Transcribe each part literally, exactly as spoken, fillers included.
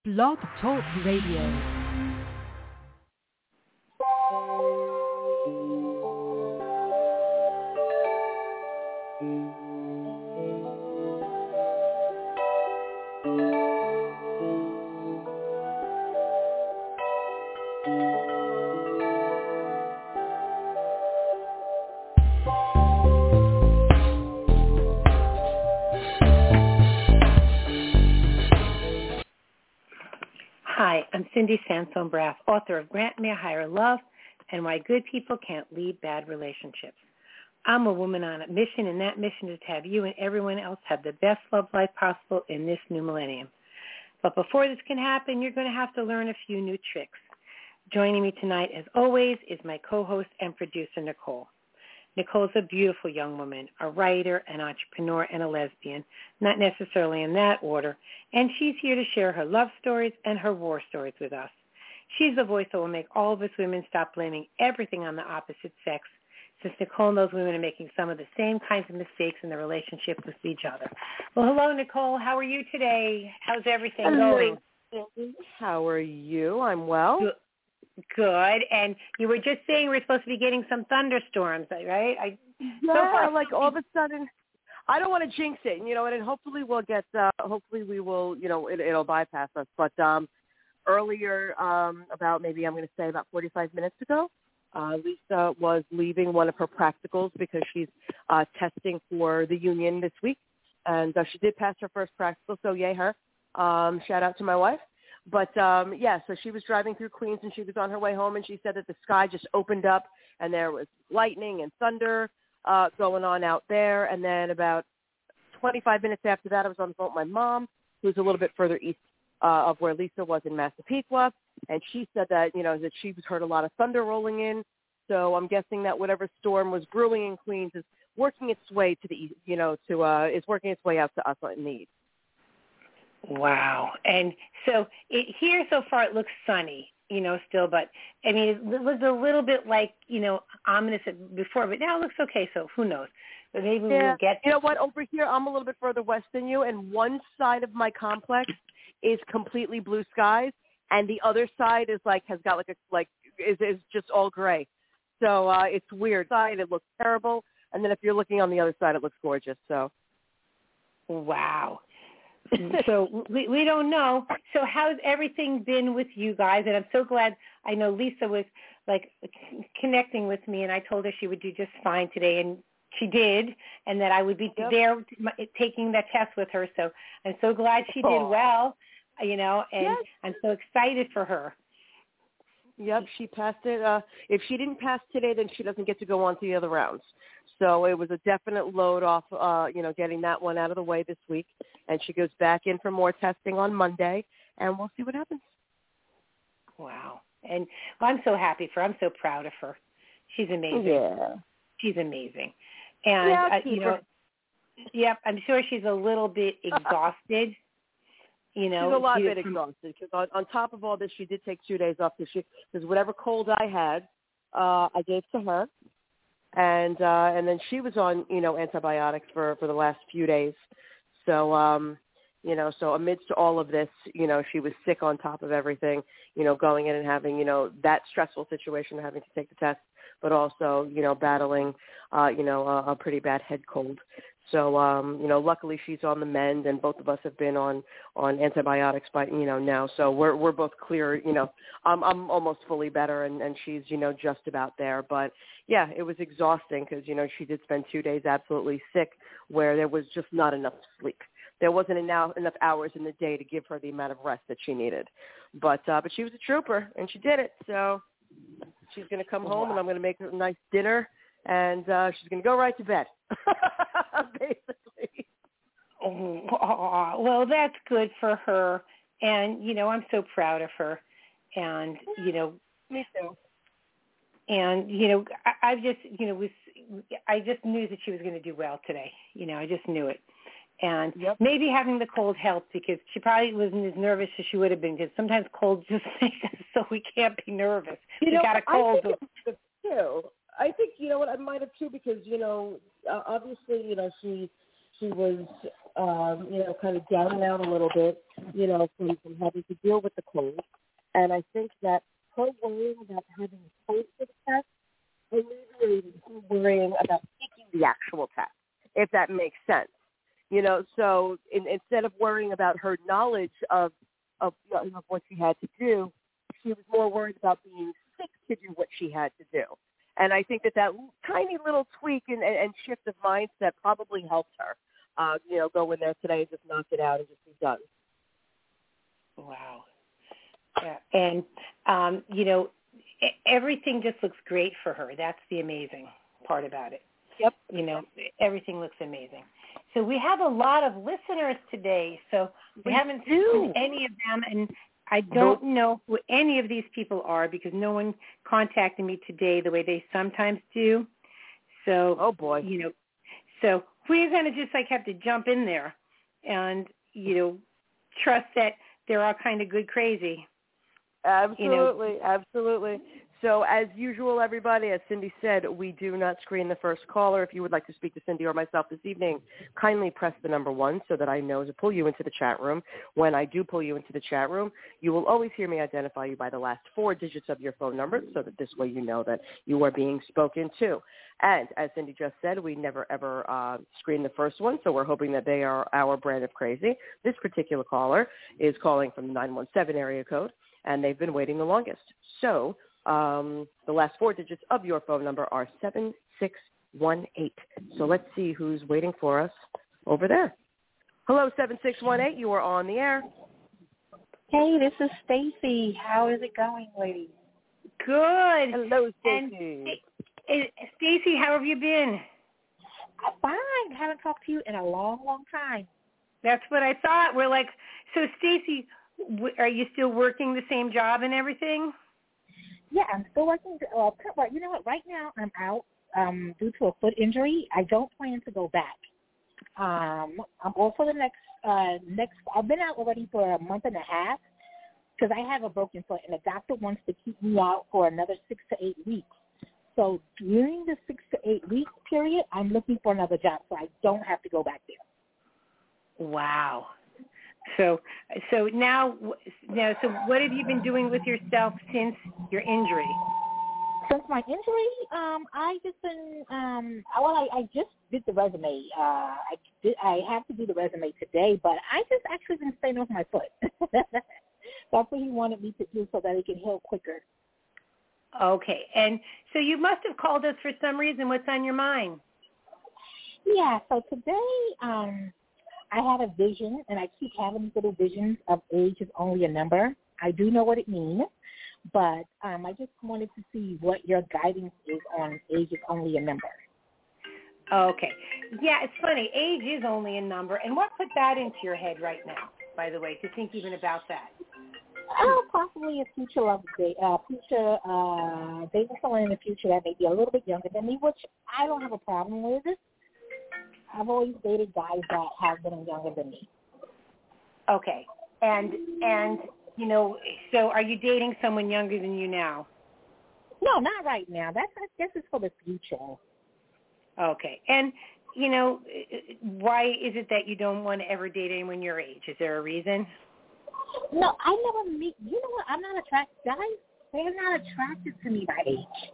Blog Talk Radio. Hi, I'm Cindy Sansone Braff, author of Grant Me a Higher Love and Why Good People Can't Lead Bad Relationships. I'm a woman on a mission, and that mission is to have you and everyone else have the best love life possible in this new millennium. But before this can happen, you're going to have to learn a few new tricks. Joining me tonight, as always, is my co-host and producer, Nicole. Nicole's a beautiful young woman, a writer, an entrepreneur, and a lesbian, not necessarily in that order, and she's here to share her love stories and her war stories with us. She's the voice that will make all of us women stop blaming everything on the opposite sex, since Nicole knows women are making some of the same kinds of mistakes in their relationship with each other. Well, hello, Nicole. How are you today? How's everything Hello. going? How are you? I'm well. Good. Good. And you were just saying we're supposed to be getting some thunderstorms, right? I, yeah, so far, like all of a sudden, I don't want to jinx it, you know, and hopefully we'll get, uh, hopefully we will, you know, it, it'll bypass us. But um, earlier, um, about maybe I'm going to say about forty-five minutes ago, uh, Lisa was leaving one of her practicals because she's uh, testing for the union this week. And uh, she did pass her first practical, so yay her. Um, shout out to my wife. But, um, yeah, so she was driving through Queens, and she was on her way home, and she said that the sky just opened up, and there was lightning and thunder uh, going on out there. And then about twenty-five minutes after that, I was on the phone with my mom, who's a little bit further east uh, of where Lisa was in Massapequa, and she said that, you know, that she heard a lot of thunder rolling in. So I'm guessing that whatever storm was brewing in Queens is working its way to the east, you know, to uh, is working its way out to us in the east. Wow. And so it, here so far it looks sunny, you know, still, but I mean, it was a little bit like, you know, ominous before, but now it looks okay, so who knows. But maybe yeah. we'll get... You know what, over here I'm a little bit further west than you, and one side of my complex is completely blue skies, and the other side is like, has got like a, like, is, is just all gray. So uh, it's weird. Side, it looks terrible, and then if you're looking on the other side, it looks gorgeous, so. Wow. So we we don't know. So how's everything been with you guys? And I'm so glad. I know Lisa was like connecting with me, and I told her she would do just fine today, and she did, and that I would be yep. there taking that test with her. So I'm so glad she did Aww. well, you know, and yes. I'm so excited for her. Yep, she passed it. Uh, if she didn't pass today, then she doesn't get to go on to the other rounds. So it was a definite load off, uh, you know, getting that one out of the way this week. And she goes back in for more testing on Monday, and we'll see what happens. Wow. And well, I'm so happy for her. I'm so proud of her. She's amazing. Yeah. She's amazing. And, yeah, uh, you know, yep, I'm sure she's a little bit exhausted. You know, she's a lot she, bit exhausted because on, on top of all this, she did take two days off because she because whatever cold I had, uh, I gave to her, and uh, and then she was on you know antibiotics for, for the last few days. So um, you know, so amidst all of this, you know, she was sick on top of everything. You know, going in and having you know that stressful situation, having to take the test, but also you know battling uh, you know a, a pretty bad head cold. So, um, you know, luckily she's on the mend, and both of us have been on, on antibiotics, but, you know, now. So we're we're both clear, you know, I'm, I'm almost fully better, and, and she's, you know, just about there. But, yeah, it was exhausting because, you know, she did spend two days absolutely sick where there was just not enough sleep. There wasn't enough, enough hours in the day to give her the amount of rest that she needed. But uh, but she was a trooper, and she did it. So she's going to come home, wow. and I'm going to make her a nice dinner, and uh, she's going to go right to bed. Basically. Oh, well, that's good for her, and you know I'm so proud of her, and you know, me too. And you know, I, I just you know was I just knew that she was going to do well today. You know, I just knew it, and yep. maybe having the cold helped because she probably wasn't as nervous as she would have been because sometimes colds just make us so we can't be nervous. You we know, got a cold. I think it too. I think, you know what, I might have too because, you know, uh, obviously, you know, she she was um, you know, kind of down and out a little bit, you know, from, from having to deal with the cold. And I think that her worrying about having a cold for the test alleviated her worrying about taking the actual test, if that makes sense. You know, so in, instead of worrying about her knowledge of, of, you know, of what she had to do, she was more worried about being sick to do what she had to do. And I think that that tiny little tweak and, and, and shift of mindset probably helped her, uh, you know, go in there today and just knock it out and just be done. Wow. Yeah. And, um, you know, everything just looks great for her. That's the amazing part about it. Yep. You know, everything looks amazing. So we have a lot of listeners today, so we, we haven't seen any of them, and I don't nope. know who any of these people are because no one contacted me today the way they sometimes do. So, oh boy, you know, so we're going to just like have to jump in there and, you know, trust that they're all kind of good crazy. Absolutely, you know. absolutely. So as usual, everybody, as Cindy said, we do not screen the first caller. If you would like to speak to Cindy or myself this evening, kindly press the number one so that I know to pull you into the chat room. When I do pull you into the chat room, you will always hear me identify you by the last four digits of your phone number so that this way you know that you are being spoken to. And as Cindy just said, we never, ever uh, screen the first one, so we're hoping that they are our brand of crazy. This particular caller is calling from the nine one seven area code, and they've been waiting the longest. So Um, the last four digits of your phone number are seven six one eight. So let's see who's waiting for us over there. Hello, seven six one eight. You are on the air. Hey, this is Stacy. How is it going, ladies? Good. Hello, Stacy. Stacy, how have you been? I'm fine. Haven't talked to you in a long, long time. That's what I thought. We're like, so Stacy, are you still working the same job and everything? Yeah, I'm still working. Uh, you know what? Right now, I'm out um, due to a foot injury. I don't plan to go back. Um, I'm off for the next uh, next. I've been out already for a month and a half because I have a broken foot, and the doctor wants to keep me out for another six to eight weeks. So during the six to eight week period, I'm looking for another job, so I don't have to go back there. Wow. So, so now, now, so what have you been doing with yourself since your injury? Since my injury, um, I just been, um, well, I, I just did the resume. Uh, I did, I have to do the resume today, but I just actually been staying off my foot. That's what he wanted me to do so that it can heal quicker. Okay, and so you must have called us for some reason. What's on your mind? Yeah, so today, um, I had a vision, and I keep having these little visions of age is only a number. I do know what it means, but um, I just wanted to see what your guidance is on age is only a number. Okay. Yeah, it's funny. Age is only a number. And what put that into your head right now, by the way, to think even about that? Oh, possibly a future love date, uh, future, uh, dating someone in the future that may be a little bit younger than me, which I don't have a problem with it. I've always dated guys that have been younger than me. Okay. And, and you know, so are you dating someone younger than you now? No, not right now. That's, I guess it's for the future. Okay. And, you know, why is it that you don't want to ever date anyone your age? Is there a reason? No, I never meet, you know what, I'm not attracted, guys, they're not attracted to me by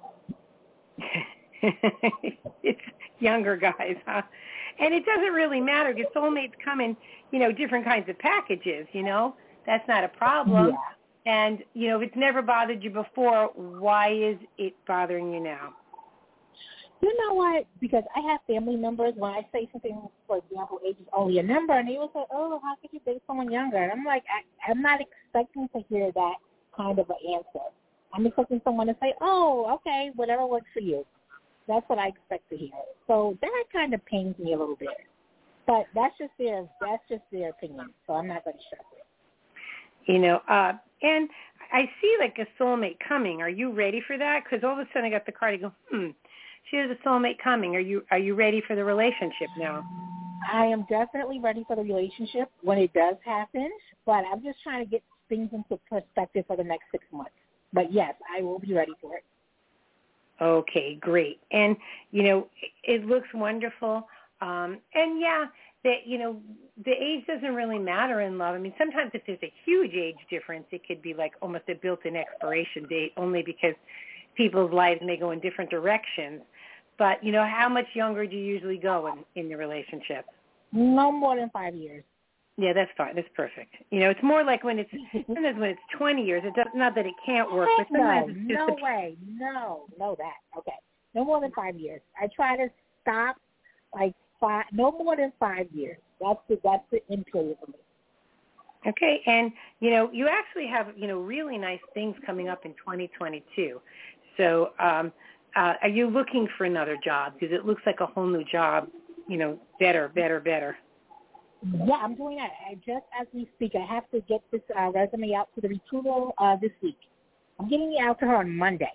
age. It's younger guys, huh? And it doesn't really matter because soulmates come in, you know, different kinds of packages, you know. That's not a problem. Yeah. And, you know, if it's never bothered you before, why is it bothering you now? You know what? Because I have family members, when I say something, for example, age is only a number, and they will say, oh, how could you date someone younger? And I'm like, I, I'm not expecting to hear that kind of an answer. I'm expecting someone to say, oh, okay, whatever works for you. That's what I expect to hear. So that kind of pains me a little bit. But that's just their, that's just their opinion, so I'm not going to stress it. You know, uh, and I see like a soulmate coming. Are you ready for that? Because all of a sudden I got the card. I go, hmm. She has a soulmate coming. Are you are you ready for the relationship now? I am definitely ready for the relationship when it does happen, but I'm just trying to get things into perspective for the next six months. But yes, I will be ready for it. Okay, great. And, you know, it looks wonderful. Um, and, yeah, that, you know, the age doesn't really matter in love. I mean, sometimes if there's a huge age difference, it could be like almost a built-in expiration date, only because people's lives may go in different directions. But, you know, how much younger do you usually go in, in your relationship? No more than five years. Yeah, that's fine. That's perfect. You know, it's more like when it's sometimes when it's twenty years. It does, not that it can't work, but sometimes no, it's just no a, way, no, no that. Okay, no more than five years. I try to stop like five, no more than five years. That's the that's the end period for me. Okay, and you know, you actually have you know really nice things coming up in twenty twenty-two. So, um, uh, are you looking for another job? Because it looks like a whole new job. You know, better, better, better. Yeah, I'm doing that. I, just as we speak, I have to get this uh, resume out to the recruiter uh, this week. I'm getting it out to her on Monday.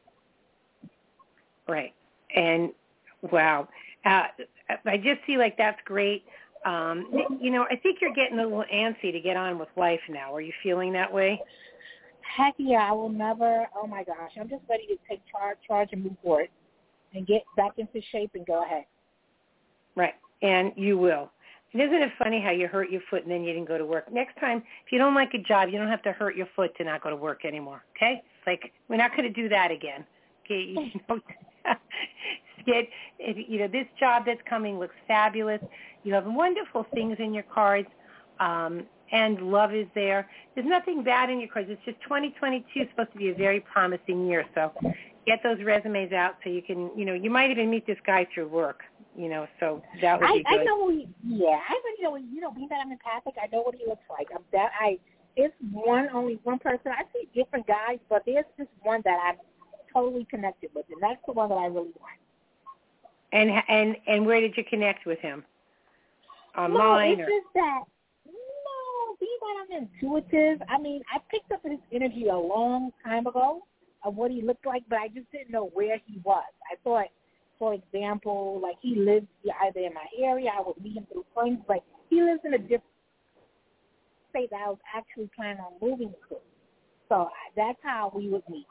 Right. And, wow. Uh, I just see like that's great. Um, you know, I think you're getting a little antsy to get on with life now. Are you feeling that way? Heck yeah, I will never. Oh, my gosh. I'm just ready to take charge, charge and move forward and get back into shape and go ahead. Right. And you will. And isn't it funny how you hurt your foot and then you didn't go to work? Next time, if you don't like a job, you don't have to hurt your foot to not go to work anymore, okay? Like, we're not going to do that again. Okay, you know, get, you know, this job that's coming looks fabulous. You have wonderful things in your cards, um, and love is there. There's nothing bad in your cards. It's just twenty twenty-two is supposed to be a very promising year, so get those resumes out so you can, you know, you might even meet this guy through work. You know, so that would I, be good. I know what he, yeah, I already know what, you know, being that I'm empathic, I know what he looks like. I'm that, I, it's one, only one person. I see different guys, but there's just one that I'm totally connected with, and that's the one that I really want. And and and where did you connect with him? Online? No, it's or? just that, no, being that I'm intuitive, I mean, I picked up his energy a long time ago of what he looked like, but I just didn't know where he was. I thought, for example, like he lives either in my area, I would meet him through friends, but he lives in a different state that I was actually planning on moving to. So that's how we would meet.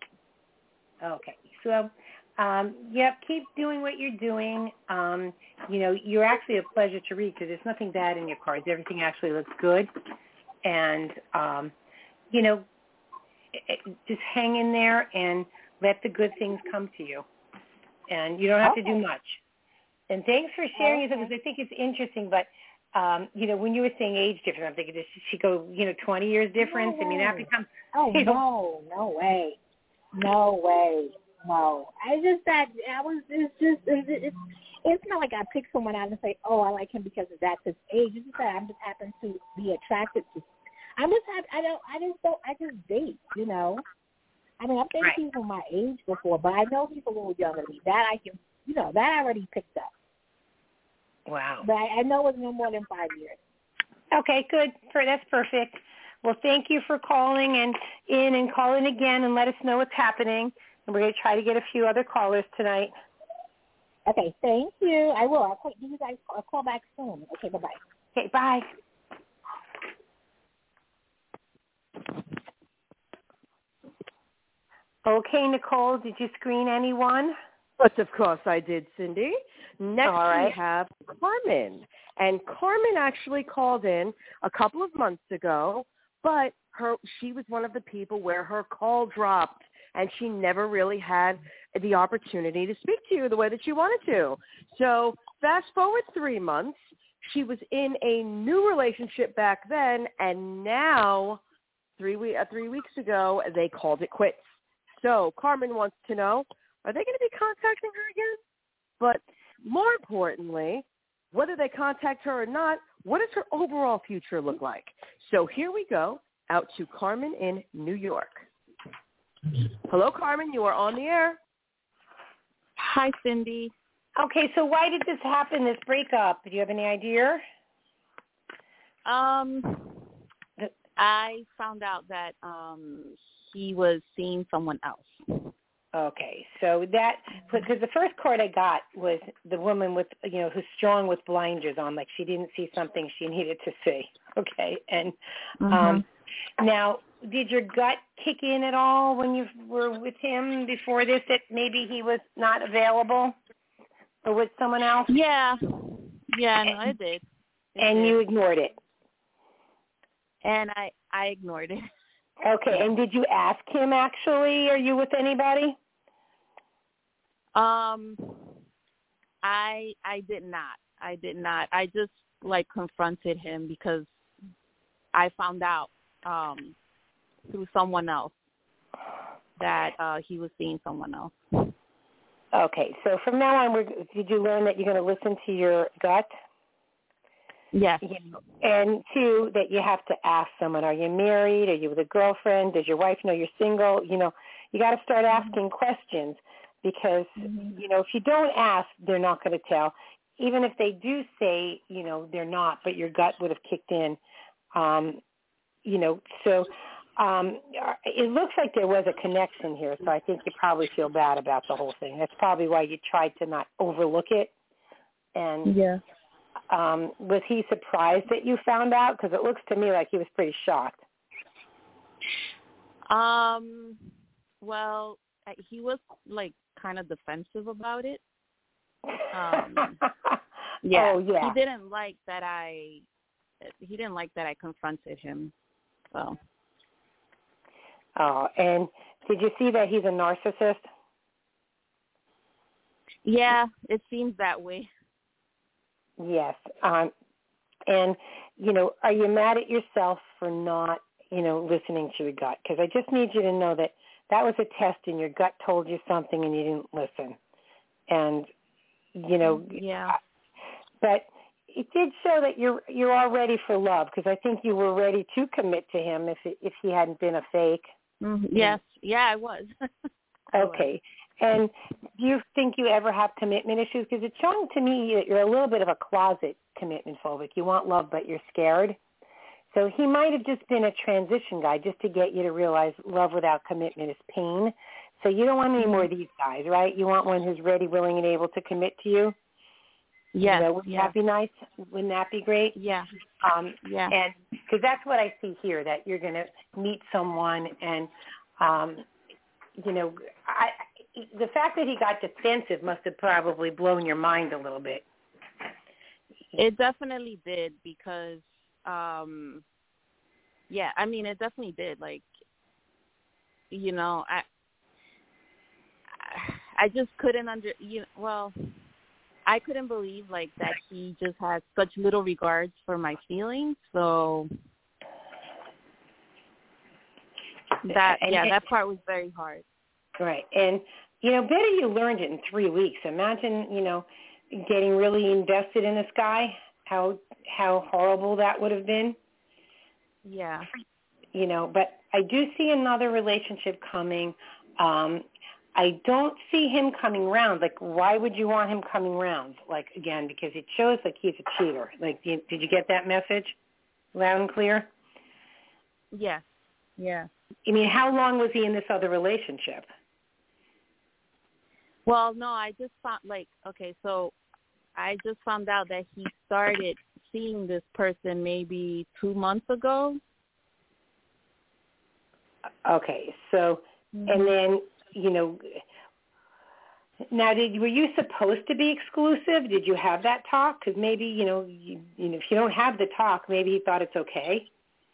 Okay. So, um, yep, keep doing what you're doing. Um, you know, you're actually a pleasure to read because there's nothing bad in your cards. Everything actually looks good. And, um, you know, just hang in there and let the good things come to you. And you don't have okay. to do much. And thanks for sharing okay. it because I think it's interesting. But, um, you know, when you were saying age difference, I'm thinking, does she go, you know, twenty years difference? No I mean, that becomes... Oh, you know, no, no way. No way. No. I just that, I was, it's just, it's, it's, it's not like I pick someone out and say, oh, I like him because of that, his age. It's just that I'm just happen to be attracted to. I'm just, I don't, I just don't, I just date, you know. I mean, I've dated right. people my age before, but I know people a little younger than me. That I can, you know, that I already picked up. Wow. But I, I know it's no more than five years. Okay, good. That's perfect. Well, thank you for calling and in and calling again and let us know what's happening. And we're going to try to get a few other callers tonight. Okay, thank you. I will. I'll call you guys. I'll call back soon. Okay, bye-bye. Okay, bye. Okay, Nicole, did you screen anyone? But of course I did, Cindy. Next All right. we have Carmen. And Carmen actually called in a couple of months ago, but her she was one of the people where her call dropped and she never really had the opportunity to speak to you the way that she wanted to. So fast forward three months, she was in a new relationship back then, and now three, we- uh, three weeks ago they called it quits. So Carmen wants to know, are they going to be contacting her again? But more importantly, whether they contact her or not, what does her overall future look like? So here we go, out to Carmen in New York. Hello, Carmen. You are on the air. Hi, Cindy. Okay, so why did this happen, this breakup? Do you have any idea? Um, I found out that um, he was seeing someone else. Okay, so that, because the first card I got was the woman with, you know, who's strong with blinders on, like she didn't see something she needed to see. Okay, and Mm-hmm. um, now, did your gut kick in at all when you were with him before this, that maybe he was not available or with someone else? Yeah, yeah, no, I did. And did. you ignored it. And I, I ignored it. Okay, and did you ask him, actually, are you with anybody? Um, I I did not. I did not. I just, like, confronted him because I found out um, through someone else that uh, he was seeing someone else. Okay, so from now on, we're, did you learn that you're going to listen to your gut? Yes. And two, that you have to ask someone, are you married? Are you with a girlfriend? Does your wife know you're single? You know, you got to start asking mm-hmm. questions because, mm-hmm. you know, if you don't ask, they're not going to tell. Even if they do say, you know, they're not, but your gut would have kicked in. Um, you know, so um, it looks like there was a connection here, so I think you probably feel bad about the whole thing. That's probably why you tried to not overlook it. And yeah. Um, was he surprised that you found out? Because it looks to me like he was pretty shocked. Um. Well, he was like kind of defensive about it. Um, yeah. Oh, yeah. He didn't like that I. He didn't like that I confronted him. So. Oh, and did you see that he's a narcissist? Yeah, it seems that way. Yes. Um, and, you know, are you mad at yourself for not, you know, listening to your gut? Because I just need you to know that that was a test and your gut told you something and you didn't listen. And, you know, yeah. But it did show that you're you're all ready for love because I think you were ready to commit to him if it, if he hadn't been a fake. Mm-hmm. Yes. Yeah, I was. I okay. was. And do you think you ever have commitment issues? Because it's showing to me that you're a little bit of a closet commitment phobic. You want love, but you're scared. So he might have just been a transition guy just to get you to realize love without commitment is pain. So you don't want any more of these guys, right? You want one who's ready, willing, and able to commit to you. Yes. You know, wouldn't yes. that be nice? Wouldn't that be great? Yeah. Um, yeah. And because that's what I see here, that you're going to meet someone and, um, you know, I, the fact that he got defensive must have probably blown your mind a little bit. It definitely did because, um, yeah, I mean, it definitely did. Like, you know, I, I just couldn't under, you know, well, I couldn't believe like that he just had such little regards for my feelings. So that, and, yeah, and, that part was very hard. Right. And, you know, better you learned it in three weeks. Imagine, you know, getting really invested in this guy, how how horrible that would have been. Yeah. You know, but I do see another relationship coming. Um, I don't see him coming round. Like, why would you want him coming round? Like, again, because it shows like he's a cheater. Like, did, did you get that message loud and clear? Yeah. Yeah. I mean, how long was he in this other relationship? Well, no, I just found, like, okay, so I just found out that he started seeing this person maybe two months ago. Okay, so, mm-hmm. and then, you know, now did were you supposed to be exclusive? Did you have that talk? Because maybe, you know, you, you know, if you don't have the talk, maybe he thought it's okay.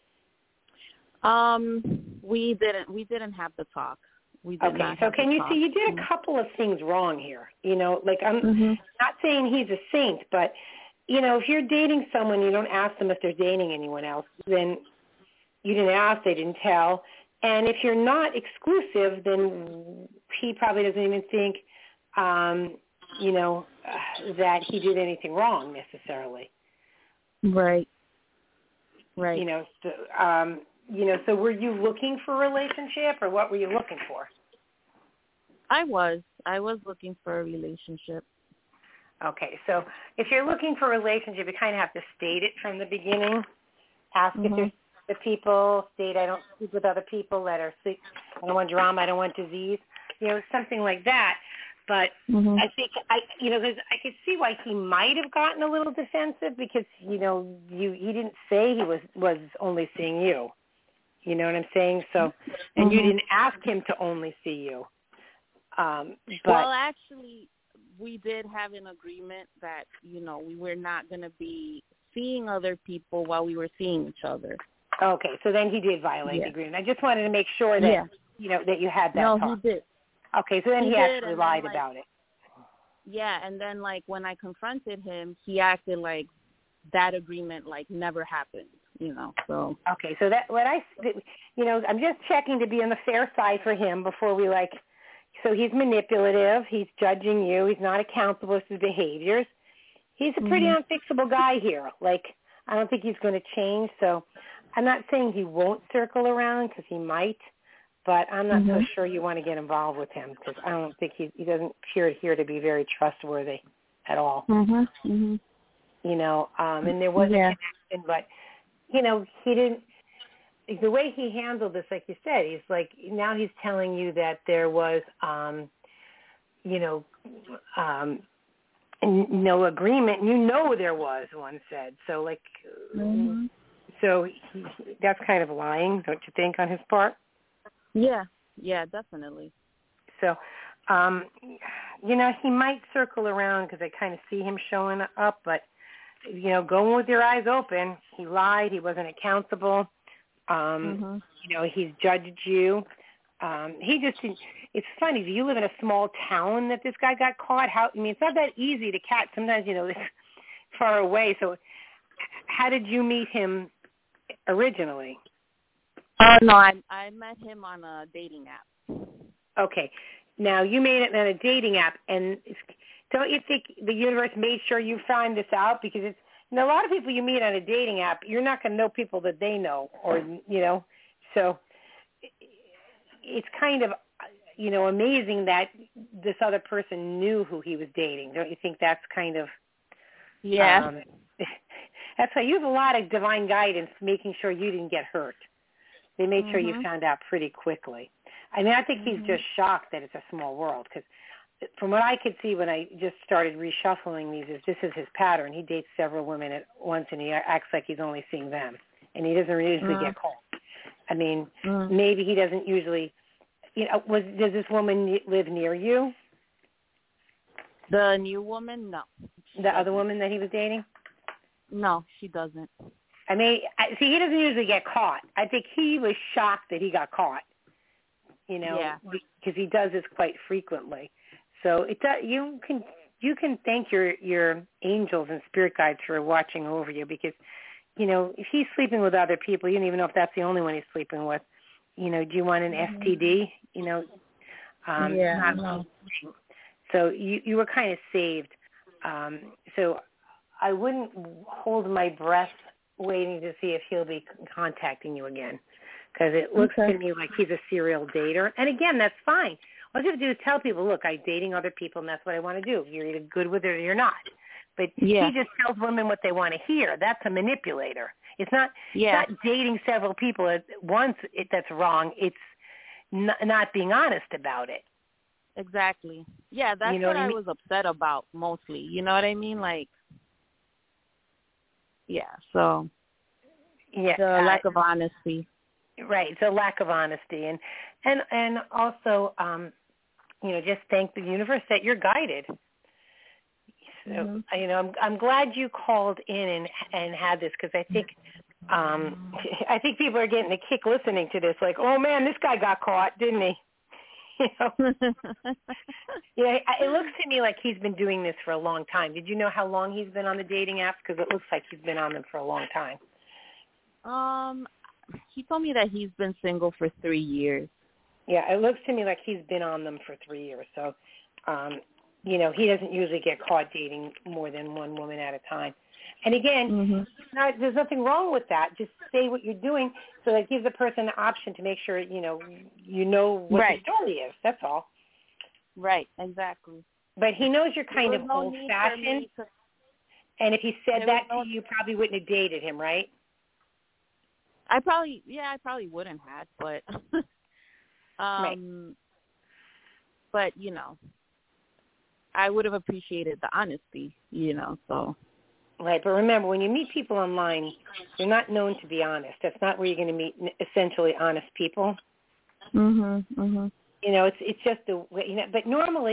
Um, we didn't, we didn't have the talk. We did okay, not so have can the you talk. see, you did a couple of things wrong here. You know, like I'm mm-hmm. not saying he's a saint, but, you know, if you're dating someone, you don't ask them if they're dating anyone else, then you didn't ask, they didn't tell. And if you're not exclusive, then he probably doesn't even think, um, you know, uh, that he did anything wrong necessarily. Right. Right. You know, so, um, you know, so were you looking for a relationship, or what were you looking for? I was. I was looking for a relationship. Okay, so if you're looking for a relationship, you kind of have to state it from the beginning. Ask mm-hmm. if there's the people, state I don't sleep with other people that are sick. I don't want drama. I don't want disease. You know, something like that. But mm-hmm. I think I, you know, there's, I could see why he might have gotten a little defensive because you know, you he didn't say he was was only seeing you. You know what I'm saying? So, and mm-hmm. you didn't ask him to only see you. Um, but, well, actually, we did have an agreement that, you know, we were not going to be seeing other people while we were seeing each other. Okay, so then he did violate yeah. the agreement. I just wanted to make sure that, yeah. you know, that you had that No, talk. he did. Okay, so then he, he actually did, lied then, like, about it. Yeah, and then, like, when I confronted him, he acted like that agreement, like, never happened, you know, so. Okay, so that, what I, you know, I'm just checking to be on the fair side for him before we, like, so he's manipulative, he's judging you, he's not accountable for his behaviors. He's a pretty mm-hmm. unfixable guy here. Like, I don't think he's going to change, so I'm not saying he won't circle around because he might, but I'm not mm-hmm. so sure you want to get involved with him because I don't think he he doesn't appear here to be very trustworthy at all. Mm-hmm. Mm-hmm. You know, um, and there was yeah. a connection, but, you know, he didn't, the way he handled this, like you said, he's like, now he's telling you that there was, um, you know, um, no agreement. You know there was, one said. So, like, mm-hmm. so he, that's kind of lying, don't you think, on his part? Yeah, yeah, definitely. So, um, you know, he might circle around because I kind of see him showing up, but, you know, going with your eyes open, he lied, he wasn't accountable, um, mm-hmm. you know, he's judged you. Um, he just, it's funny, do you live in a small town that this guy got caught? How, I mean, it's not that easy to catch. Sometimes, you know, it's far away. So how did you meet him originally? Uh, no, I I met him on a dating app. Okay. Now, you made it on a dating app, and don't you think the universe made sure you find this out? Because it's, you know, a lot of people you meet on a dating app, you're not going to know people that they know, or, you know, so it's kind of, you know, amazing that this other person knew who he was dating. Don't you think that's kind of, yeah. Um, that's why you have a lot of divine guidance making sure you didn't get hurt. They made mm-hmm. sure you found out pretty quickly. I mean, I think mm-hmm. he's just shocked that it's a small world because from what I could see when I just started reshuffling these, is this is his pattern. He dates several women at once, and he acts like he's only seeing them, and he doesn't usually mm. get called. I mean, mm. maybe he doesn't usually, you know, was does this woman live near you? The new woman? No. The other woman that he was dating? No, she doesn't. I mean, I, see, he doesn't usually get caught. I think he was shocked that he got caught, you know, yeah. because he does this quite frequently. So it does, you can you can thank your, your angels and spirit guides for watching over you because, you know, if he's sleeping with other people, you don't even know if that's the only one he's sleeping with. You know, do you want an mm-hmm. S T D? You know, um, yeah. not, so you, you were kind of saved. Um, so I wouldn't hold my breath waiting to see if he'll be contacting you again because it looks okay. to me like he's a serial dater. And again, that's fine. All you have to do is tell people, look, I'm dating other people, and that's what I want to do. You're either good with it or you're not. But yeah. he just tells women what they want to hear. That's a manipulator. It's not, yeah. it's not dating several people at once it, that's wrong. It's not, not being honest about it. Exactly. Yeah, that's you know what, what I I mean? was upset about mostly. You know what I mean? Like, yeah, so yeah, the uh, lack of honesty. Right, it's a lack of honesty. And, and, and also, um, you know, just thank the universe that you're guided. So, mm-hmm. you know, I'm, I'm glad you called in and, and had this because I think um, I think people are getting a kick listening to this. Like, oh, man, this guy got caught, didn't he? You know? Yeah, it looks to me like he's been doing this for a long time. Did you know how long he's been on the dating apps? Because it looks like he's been on them for a long time. Um, he told me that he's been single for three years. Yeah, it looks to me like he's been on them for three years. So, um, you know, he doesn't usually get caught dating more than one woman at a time. And again, mm-hmm. not, there's nothing wrong with that. Just say what you're doing so that gives the person the option to make sure, you know, you know what right. the story is. That's all. Right, exactly. But he knows you're kind of no old-fashioned. To, and if he said that no, to you, you probably wouldn't have dated him, right? I probably, yeah, I probably wouldn't have, but, um, right. but, you know, I would have appreciated the honesty, you know, so. Right, but remember, when you meet people online, they're not known to be honest. That's not where you're going to meet essentially honest people. Mhm, mhm. You know, it's it's just the way, you know, but normally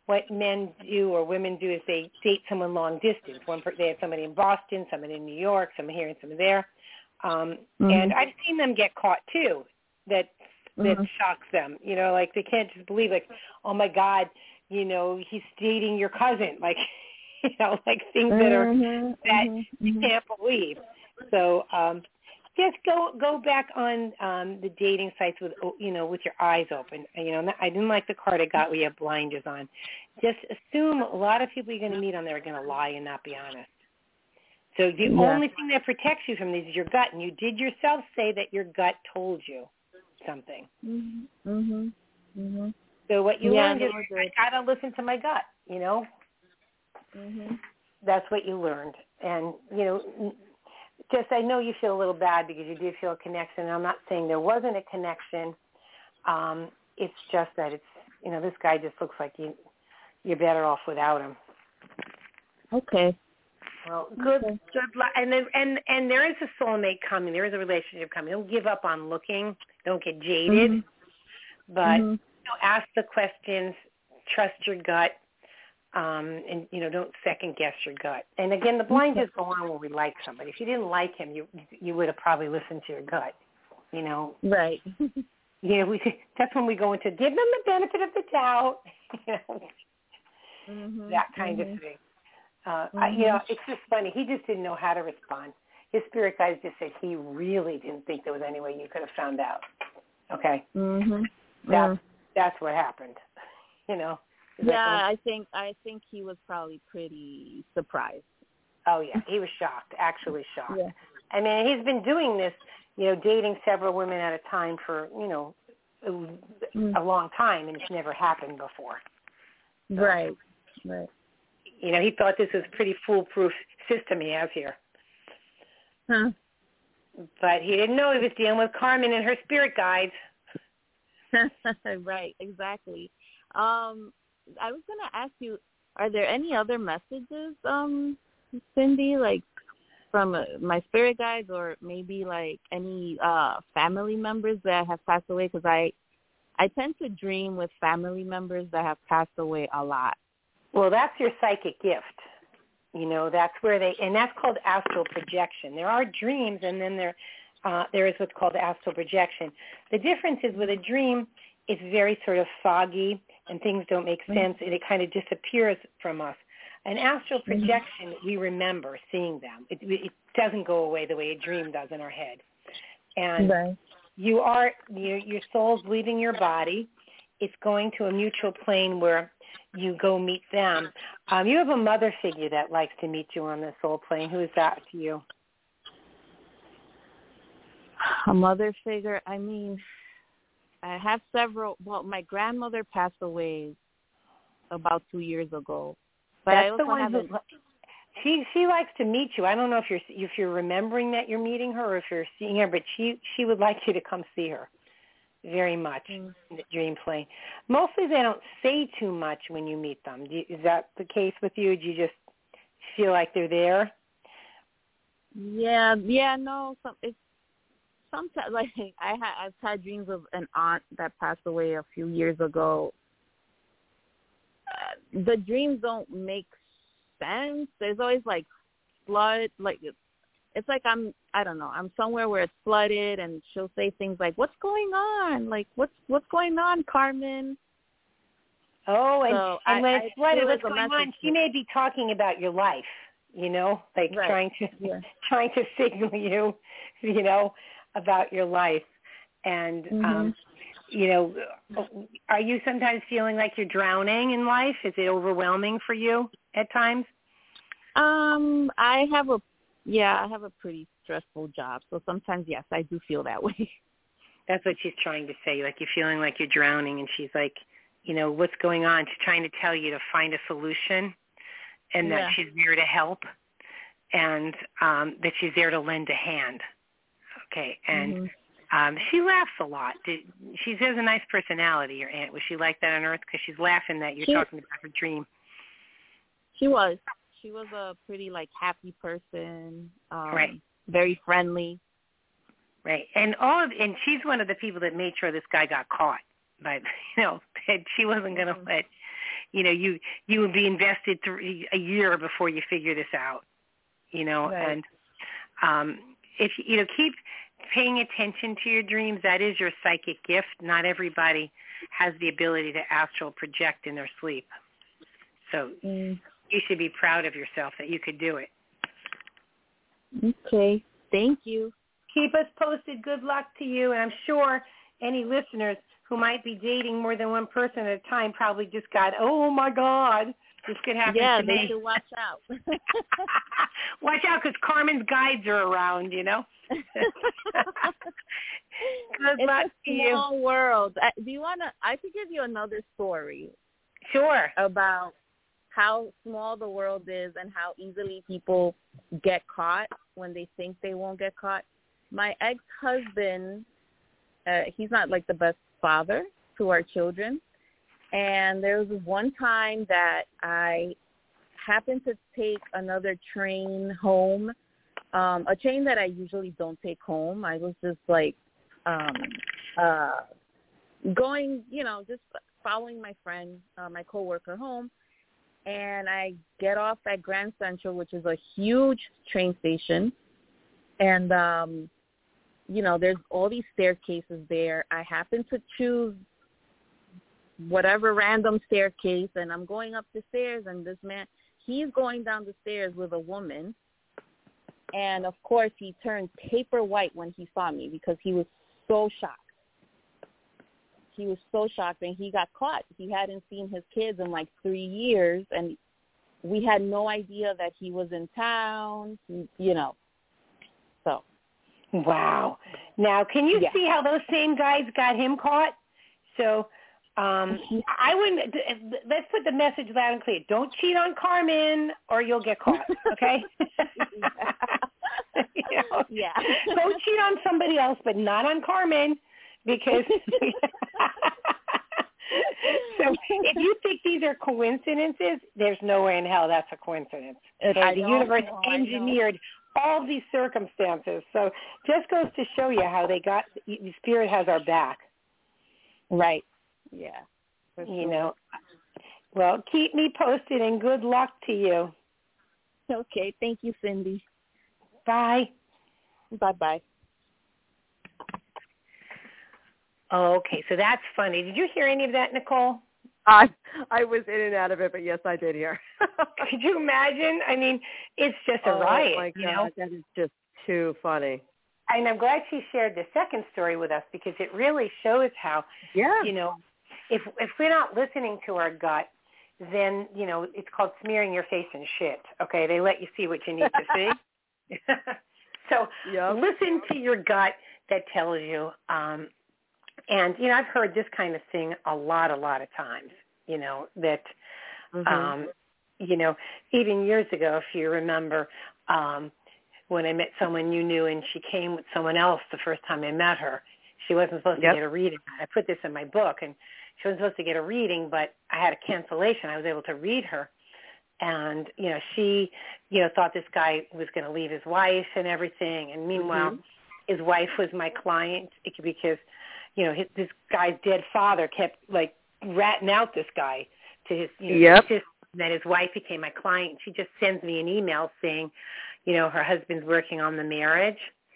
what men do or women do is they date someone long distance. One per, they have somebody in Boston, somebody in New York, someone here and someone there. Um, mm-hmm. And I've seen them get caught too. That that mm-hmm. shocks them. You know, like they can't just believe, like, oh my God, you know, he's dating your cousin. Like, you know, like things that are mm-hmm. that mm-hmm. you can't believe. So um, just go go back on um, the dating sites with you know with your eyes open. You know, I didn't like the card I got where you have blinders on. Just assume a lot of people you're going to meet on there are going to lie and not be honest. So the yeah. only thing that protects you from these is your gut, and you did yourself say that your gut told you something. Mm-hmm. Mm-hmm. Mm-hmm. So what you yeah, learned is I got to listen to my gut. You know, mm-hmm. that's what you learned, and you know. Just, I know you feel a little bad because you did feel a connection. And I'm not saying there wasn't a connection. Um, it's just that it's, you know, this guy just looks like you, you're better off without him. Okay. Well, good, okay. good luck. And then, and and there is a soulmate coming. There is a relationship coming. Don't give up on looking. Don't get jaded. Mm-hmm. But mm-hmm. you know, ask the questions. Trust your gut. Um, and, you know, don't second-guess your gut. And, again, the blinders go on when we like somebody. If you didn't like him, you you would have probably listened to your gut, you know. Right. You know, we, that's when we go into give them the benefit of the doubt, you know, mm-hmm. that kind mm-hmm. of thing. Uh, mm-hmm. I, you know, it's just funny. He just didn't know how to respond. His spirit guides just said he really didn't think there was any way you could have found out. Okay? Mm-hmm. That's, mm. that's what happened, you know. Yeah, I think I think he was probably pretty surprised. Oh, yeah. He was shocked, actually shocked. Yeah. I mean, he's been doing this, you know, dating several women at a time for, you know, a, mm. a long time, and it's never happened before. So, right, right. You know, he thought this was a pretty foolproof system he has here. Huh. But he didn't know he was dealing with Carmen and her spirit guides. Right, exactly. Um, I was going to ask you, are there any other messages, um, Cindy, like from uh, my spirit guides or maybe like any uh, family members that have passed away? Because I, I tend to dream with family members that have passed away a lot. Well, that's your psychic gift. You know, that's where they, and that's called astral projection. There are dreams, and then there, uh, there is what's called astral projection. The difference is with a dream, it's very sort of foggy, and things don't make sense, and it kind of disappears from us. An astral projection, we remember seeing them. It, it doesn't go away the way a dream does in our head. And right. you are, your, your soul's leaving your body. It's going to a mutual plane where you go meet them. Um, you have a mother figure that likes to meet you on the soul plane. Who is that to you? A mother figure? I mean, I have several. Well, my grandmother passed away about two years ago. But That's I also the one haven't. who, she she likes to meet you. I don't know if you're if you're remembering that you're meeting her or if you're seeing her, but she she would like you to come see her very much mm. in the dream plane. Mostly they don't say too much when you meet them. Do you, is that the case with you? Do you just feel like they're there? Yeah, yeah, no. Some, it's sometimes like I had I've had dreams of an aunt that passed away a few years ago. Uh, the dreams don't make sense. There's always like flood, like it's like I'm I don't know. I'm somewhere where it's flooded, and she'll say things like, "What's going on? Like what's what's going on, Carmen?" Oh, and, so and I, when I it's flooded, what's like going on? She may be talking about your life. You know, like right. trying to yeah. trying to signal you, you know, about your life. And mm-hmm. um, you know, are you sometimes feeling like you're drowning in life? Is it overwhelming for you at times? Um, I have a yeah, I have a pretty stressful job, so sometimes yes, I do feel that way. That's what she's trying to say. Like you're feeling like you're drowning, and she's like, you know, what's going on? She's trying to tell you to find a solution. And that yeah. she's there to help, and um, that she's there to lend a hand. Okay, and mm-hmm. um, she laughs a lot. Did, she has a nice personality, your aunt. Was she like that on Earth? Because she's laughing that you're she, talking about her dream. She was. She was a pretty, like, happy person, um, right. very friendly. Right, and all of, and she's one of the people that made sure this guy got caught. But, you know, that she wasn't going to mm-hmm. let you know, you you would be invested through a year before you figure this out, you know, right. and um, if you know, keep paying attention to your dreams. That is your psychic gift. Not everybody has the ability to astral project in their sleep. So mm. you should be proud of yourself that you could do it. Okay. Thank you. Keep us posted. Good luck to you. And I'm sure any listeners who might be dating more than one person at a time probably just got, oh, my God, this could happen yeah, to me. Yeah, they should watch out. Watch out because Carmen's guides are around, you know. Good it's luck a to you. Small world. I, do you want to, I could give you another story. Sure. About how small the world is and how easily people get caught when they think they won't get caught. My ex-husband, uh, he's not like the best father to our children. And there was one time that I happened to take another train home, um, a train that I usually don't take home. I was just like um, uh, going, you know, just following my friend, uh, my coworker home. And I get off at Grand Central, which is a huge train station. And, um, you know, there's all these staircases there. I happen to choose whatever random staircase, and I'm going up the stairs, and this man, he's going down the stairs with a woman. And, of course, he turned paper white when he saw me because he was so shocked. He was so shocked, and he got caught. He hadn't seen his kids in like three years, and we had no idea that he was in town, you know. So. Wow. Now, can you yeah. see how those same guys got him caught? So um, I wouldn't, let's put the message loud and clear. Don't cheat on Carmen or you'll get caught, okay? you know? Yeah. Don't cheat on somebody else, but not on Carmen. Because so if you think these are coincidences, there's no way in hell that's a coincidence. Okay? The universe know, engineered all these circumstances. So just goes to show you how they got, the spirit has our back. Right. Yeah. You sure. know. Well, keep me posted and good luck to you. Okay. Thank you, Cindy. Bye. Bye-bye. Okay, so that's funny. Did you hear any of that, Nicole? I I was in and out of it, but yes, I did hear. Could you imagine? I mean, it's just a oh, riot. My God, you know? that is just too funny. And I'm glad she shared the second story with us because it really shows how, yeah. you know, if if we're not listening to our gut, then, you know, it's called smearing your face in shit, okay? They let you see what you need to see. So yep. listen to your gut that tells you, um, and, you know, I've heard this kind of thing a lot, a lot of times, you know, that, mm-hmm. um, you know, even years ago, if you remember, um, when I met someone you knew and she came with someone else the first time I met her, she wasn't supposed yep. to get a reading. I put this in my book, and she wasn't supposed to get a reading, but I had a cancellation. I was able to read her. And, you know, she, you know, thought this guy was going to leave his wife and everything. And meanwhile, mm-hmm. his wife was my client because, you know, his, this guy's dead father kept, like, ratting out this guy to his, you know, yep. his sister. And then his wife became my client. She just sends me an email saying, you know, her husband's working on the marriage,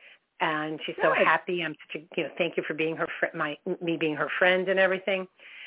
and she's Good. so happy. I'm such a, you know, thank you for being her, fr- my, me being her friend and everything.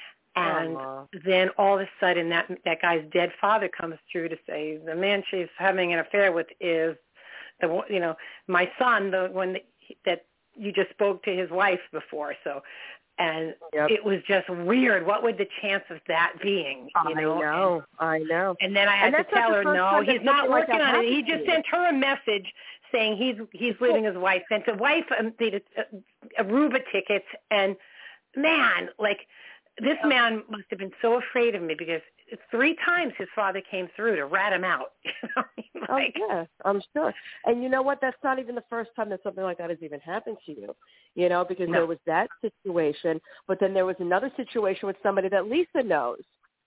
And Aww. then all of a sudden, that that guy's dead father comes through to say the man she's having an affair with is the, you know, my son, the one that, that you just spoke to his wife before. So, and yep. it was just weird. What would the chance of that being? You know, I know, and, I know. And then I had and to tell her, no, he's not like working on it. He just sent her a message saying he's he's leaving his wife. Sent the wife um, the, uh, Aruba tickets, and man, like. This man must have been so afraid of me because three times his father came through to rat him out. You know? like, oh, yeah, I'm sure. And you know what? That's not even the first time that something like that has even happened to you, you know, because no. there was that situation. But then there was another situation with somebody that Lisa knows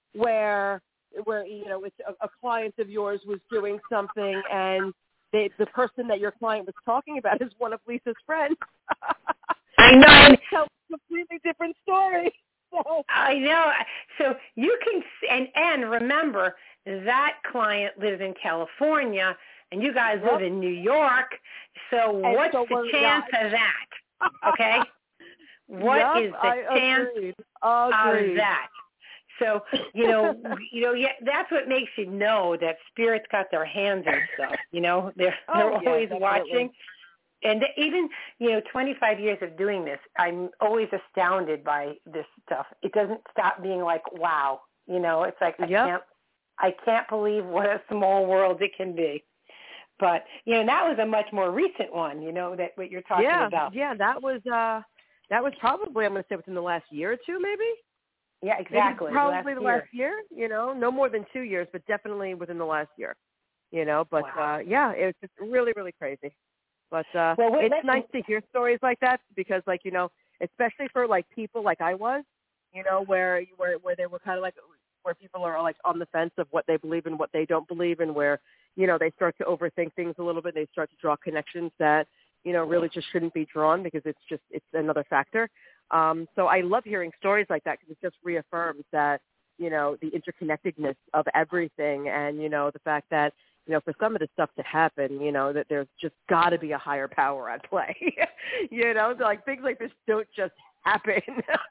where, where you know, it's a, a client of yours was doing something and they, the person that your client was talking about is one of Lisa's friends. I know. Tell a completely different story. So I know. So you can, and, and remember, that client lives in California, and you guys yep. live in New York. So and what's so the chance not. of that? Okay? What yep, is the I chance agreed. Agreed. of that? So, you know, you know, yeah, that's what makes you know that Spirit's got their hands in stuff. You know, they're oh, they're yeah, always definitely. watching. And even, you know, twenty-five years of doing this, I'm always astounded by this stuff. It doesn't stop being like, wow. You know, it's like, I yep. can't, I can't believe what a small world it can be. But, you know, that was a much more recent one, you know, that what you're talking yeah, about. Yeah, that was, uh, that was probably, I'm going to say within the last year or two, maybe? Yeah, exactly. Maybe probably the last, the last year. last year, you know, no more than two years, but definitely within the last year, you know. But, wow. uh, yeah, it was just really, really crazy. But uh, well, wait, it's nice to hear stories like that because, like, you know, especially for, like, people like I was, you know, where where, where they were kind of like, where people are, like, on the fence of what they believe and what they don't believe and where, you know, they start to overthink things a little bit. They start to draw connections that, you know, really just shouldn't be drawn because it's just, it's another factor. Um, so I love hearing stories like that because it just reaffirms that, you know, the interconnectedness of everything and, you know, the fact that, you know, for some of this stuff to happen, you know, that there's just got to be a higher power at play. you know, so like things like this don't just happen.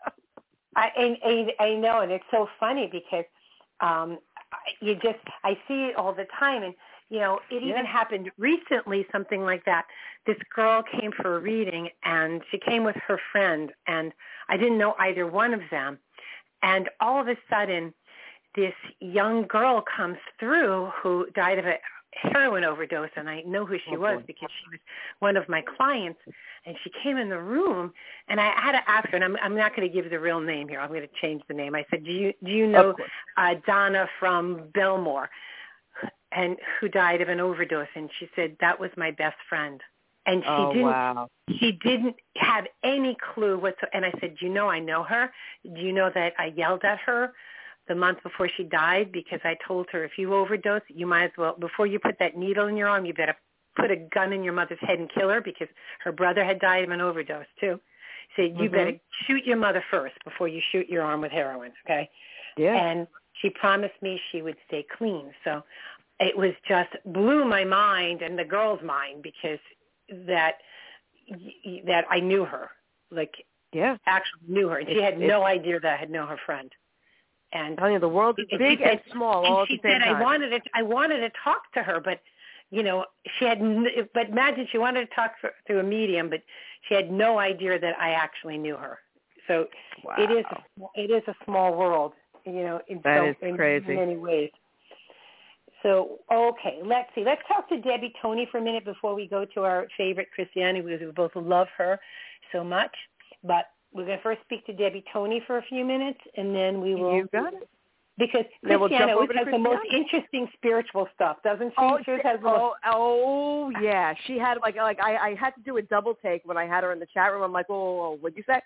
I, and, I know, and it's so funny because um, you just, I see it all the time. And, you know, it even yeah. happened recently, something like that. This girl came for a reading, and she came with her friend, and I didn't know either one of them. And all of a sudden, this young girl comes through who died of a heroin overdose, and I know who she oh, was boy. because she was one of my clients. And she came in the room, and I had to ask her, and I'm, I'm not going to give the real name here. I'm going to change the name. I said, do you do you know uh, Donna from Belmore, and who died of an overdose? And she said, that was my best friend. And she oh, didn't. Wow. She didn't have any clue whatsoever. And I said, do you know I know her? Do you know that I yelled at her the month before she died because I told her, if you overdose, you might as well, before you put that needle in your arm, you better put a gun in your mother's head and kill her, because her brother had died of an overdose too. He said, you mm-hmm. better shoot your mother first before you shoot your arm with heroin, okay? Yeah. And she promised me she would stay clean. So it was just blew my mind and the girl's mind, because that that I knew her, like yeah, actually knew her. And she had no idea that I had known her friend. And I mean, the world is big and, and small all at the same time. time. I wanted to, I wanted to talk to her, but you know, she had. But imagine she wanted to talk through a medium, but she had no idea that I actually knew her. So wow. it is, it is a small world, you know, in that so is in crazy. many ways. So okay, let's see. Let's talk to Debbie Tony for a minute before we go to our favorite Christiane, because we both love her so much. But we're going to first speak to Debbie Tony for a few minutes, and then we will. You got it. Because Christiane always has the most interesting spiritual stuff, doesn't she? Oh, she has the oh, most... oh, yeah. She had like like I, I had to do a double take when I had her in the chat room. I'm like, oh, what'd you say?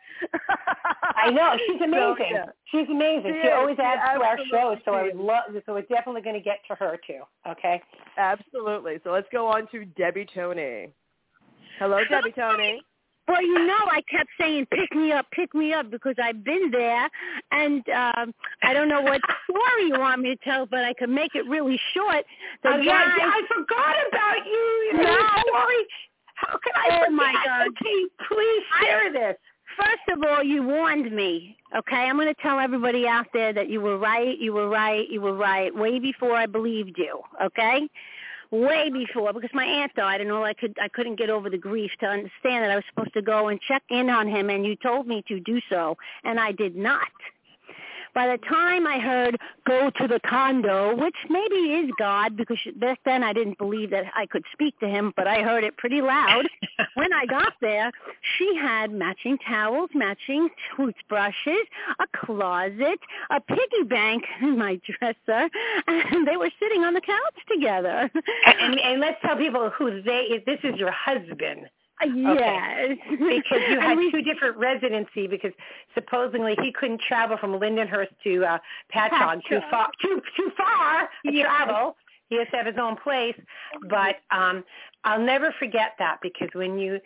I know, she's amazing. So, yeah. She's amazing. She, she always she adds to our show, so I is. would love. So we're definitely going to get to her too. Okay. Absolutely. So let's go on to Debbie Tony. Hello, Debbie Tony. Well, you know, I kept saying, pick me up, pick me up, because I've been there, and um, I don't know what story you want me to tell, but I can make it really short. The oh, guy, yeah, I forgot about you. No. Story. How can I Oh, forget? my God. Okay, please share I, this. First of all, you warned me, okay? I'm going to tell everybody out there that you were right, you were right, you were right, way before I believed you, okay? Way before, because my aunt died, and all I could I couldn't get over the grief to understand that I was supposed to go and check in on him, and you told me to do so, and I did not. By the time I heard go to the condo, which maybe is God, because back then I didn't believe that I could speak to him, but I heard it pretty loud. When I got there, she had matching towels, matching toothbrushes, a closet, a piggy bank in my dresser, and they were sitting on the couch together. And, and, and let's tell people who they, this is your husband. Yes. Okay. Because you had we, two different residency, because supposedly he couldn't travel from Lindenhurst to uh, Patchogue too far, too, too far to yes. travel. He has to have his own place. But um, I'll never forget that, because when you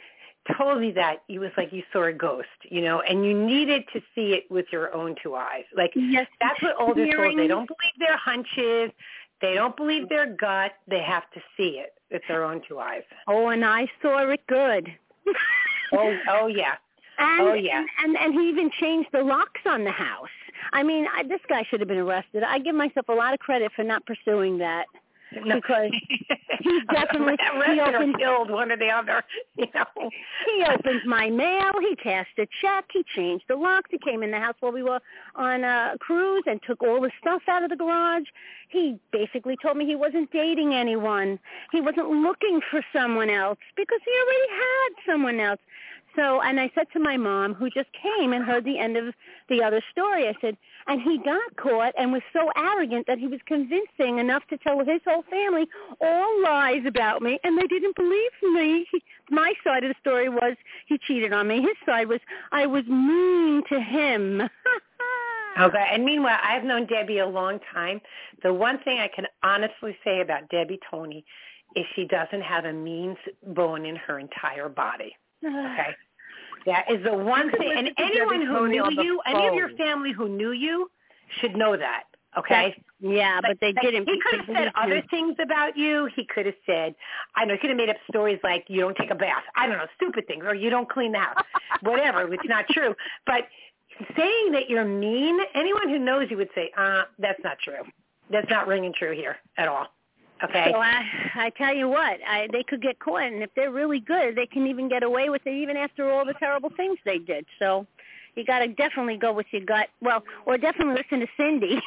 told me that, it was like you saw a ghost, you know, and you needed to see it with your own two eyes. Like, yes. that's what older souls, Hearing- they don't believe their hunches. They don't believe their gut. They have to see it with their own two eyes. Oh, and I saw it good. oh, oh yeah. And, oh yeah. And, and and he even changed the locks on the house. I mean, I, this guy should have been arrested. I give myself a lot of credit for not pursuing that. No. Because he definitely arrested he opened, or killed, one or the other. You know, he opened my mail. He cashed a check. He changed the locks. He came in the house while we were on a cruise and took all the stuff out of the garage. He basically told me he wasn't dating anyone. He wasn't looking for someone else because he already had someone else. So, and I said to my mom, who just came and heard the end of the other story, I said, and he got caught and was so arrogant that he was convincing enough to tell his whole family all lies about me, and they didn't believe me. He, my side of the story was he cheated on me. His side was I was mean to him. Okay, and meanwhile, I've known Debbie a long time. The one thing I can honestly say about Debbie Tony is she doesn't have a mean bone in her entire body. Okay. That is the one thing, and anyone who knew you, any of your family who knew you, should know that. Okay. That's, yeah, but they like, didn't. He could have said other things about you. He could have said, I know, he could have made up stories like you don't take a bath. I don't know, stupid things, or you don't clean the house, whatever. It's not true. But saying that you're mean, anyone who knows you would say, uh, that's not true. That's not ringing true here at all. Okay. So I, I tell you what, I, they could get caught, and if they're really good, they can even get away with it, even after all the terrible things they did. So you got to definitely go with your gut. Well, or definitely listen to Cindy.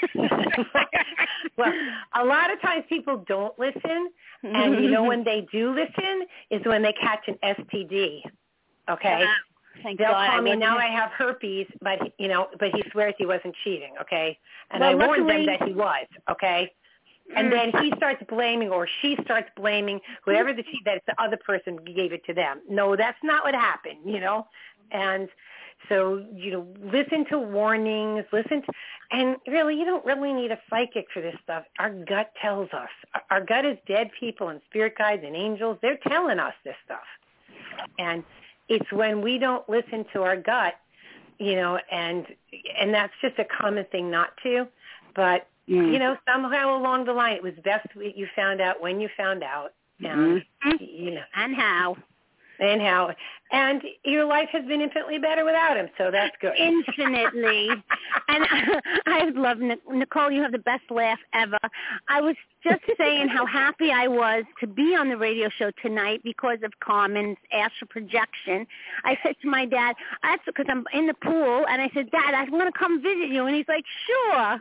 Well, a lot of times people don't listen, and you know when they do listen is when they catch an S T D. Okay. Uh, thank They'll God call I me, now wasn't- I have herpes, but you know, but he swears he wasn't cheating. Okay. And well, I warned luckily, them that he was. Okay. And then he starts blaming, or she starts blaming whoever the that it's the other person gave it to them. No, that's not what happened, you know. And so, you know, listen to warnings, listen to, and really, you don't really need a psychic for this stuff. Our gut tells us. Our gut is dead people and spirit guides and angels. They're telling us this stuff. And it's when we don't listen to our gut, you know, and and that's just a common thing not to, but. Mm. You know, somehow along the line, it was best you found out when you found out, and mm-hmm. you know, and how, and how, and your life has been infinitely better without him. So that's good. Infinitely. And I love Nicole. You have the best laugh ever. I was just saying how happy I was to be on the radio show tonight because of Carmen's astral projection. I said to my dad, "That's because I'm in the pool," and I said, "Dad, I want to come visit you," and he's like, "Sure."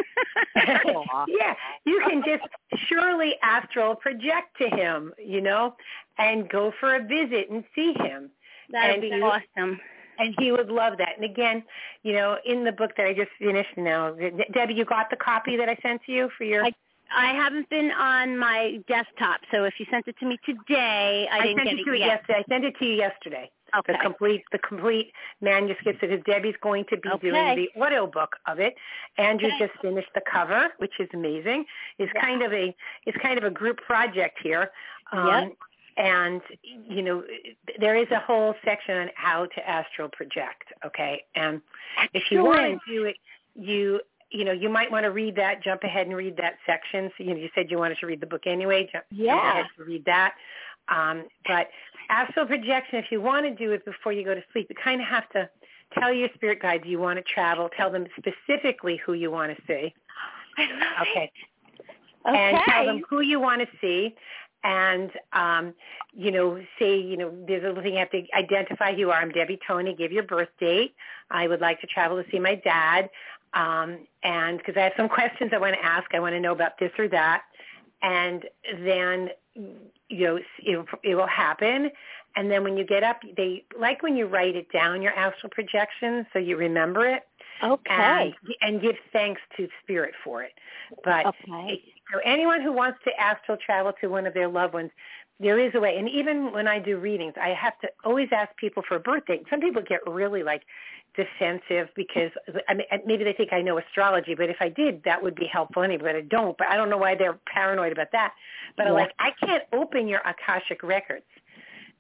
Yeah, you can just surely astral project to him, you know, and go for a visit and see him. That would and be he, awesome. And he would love that. And again, you know, in the book that I just finished now, Debbie, you got the copy that I sent to you for your... I, I haven't been on my desktop, so if you sent it to me today, I, I didn't sent get it it to you yet. yesterday. I sent it to you yesterday. Okay. The complete, the complete manuscript, because Debbie's going to be okay. doing the audio book of it. Andrew okay. just finished the cover, which is amazing. It's yeah. kind of a, it's kind of a group project here. Um, yep. And, you know, there is a whole section on how to astral project, okay? And if you want to do it, you, you know, you might want to read that, jump ahead and read that section. So, you know, you said you wanted to read the book anyway. Jump, yeah. jump ahead to read that. Um, but astral projection, if you want to do it before you go to sleep, you kind of have to tell your spirit guides you want to travel. Tell them specifically who you want to see. Okay. Okay. And tell them who you want to see. And, um, you know, say, you know, there's a little thing you have to identify who you are. I'm Debbie Tony. Give your birth date. I would like to travel to see my dad. Um, and because I have some questions I want to ask. I want to know about this or that. And then, you know, it, it will happen. And then when you get up, they like when you write it down, your astral projection, so you remember it. Okay. And, and give thanks to Spirit for it. But okay. so anyone who wants to astral travel to one of their loved ones, there is a way. And even when I do readings, I have to always ask people for a birthday. Some people get really like defensive because I mean, maybe they think I know astrology, but if I did, that would be helpful anyway, but I don't. But I don't know why they're paranoid about that. But yeah. I'm like, I can't open your Akashic records.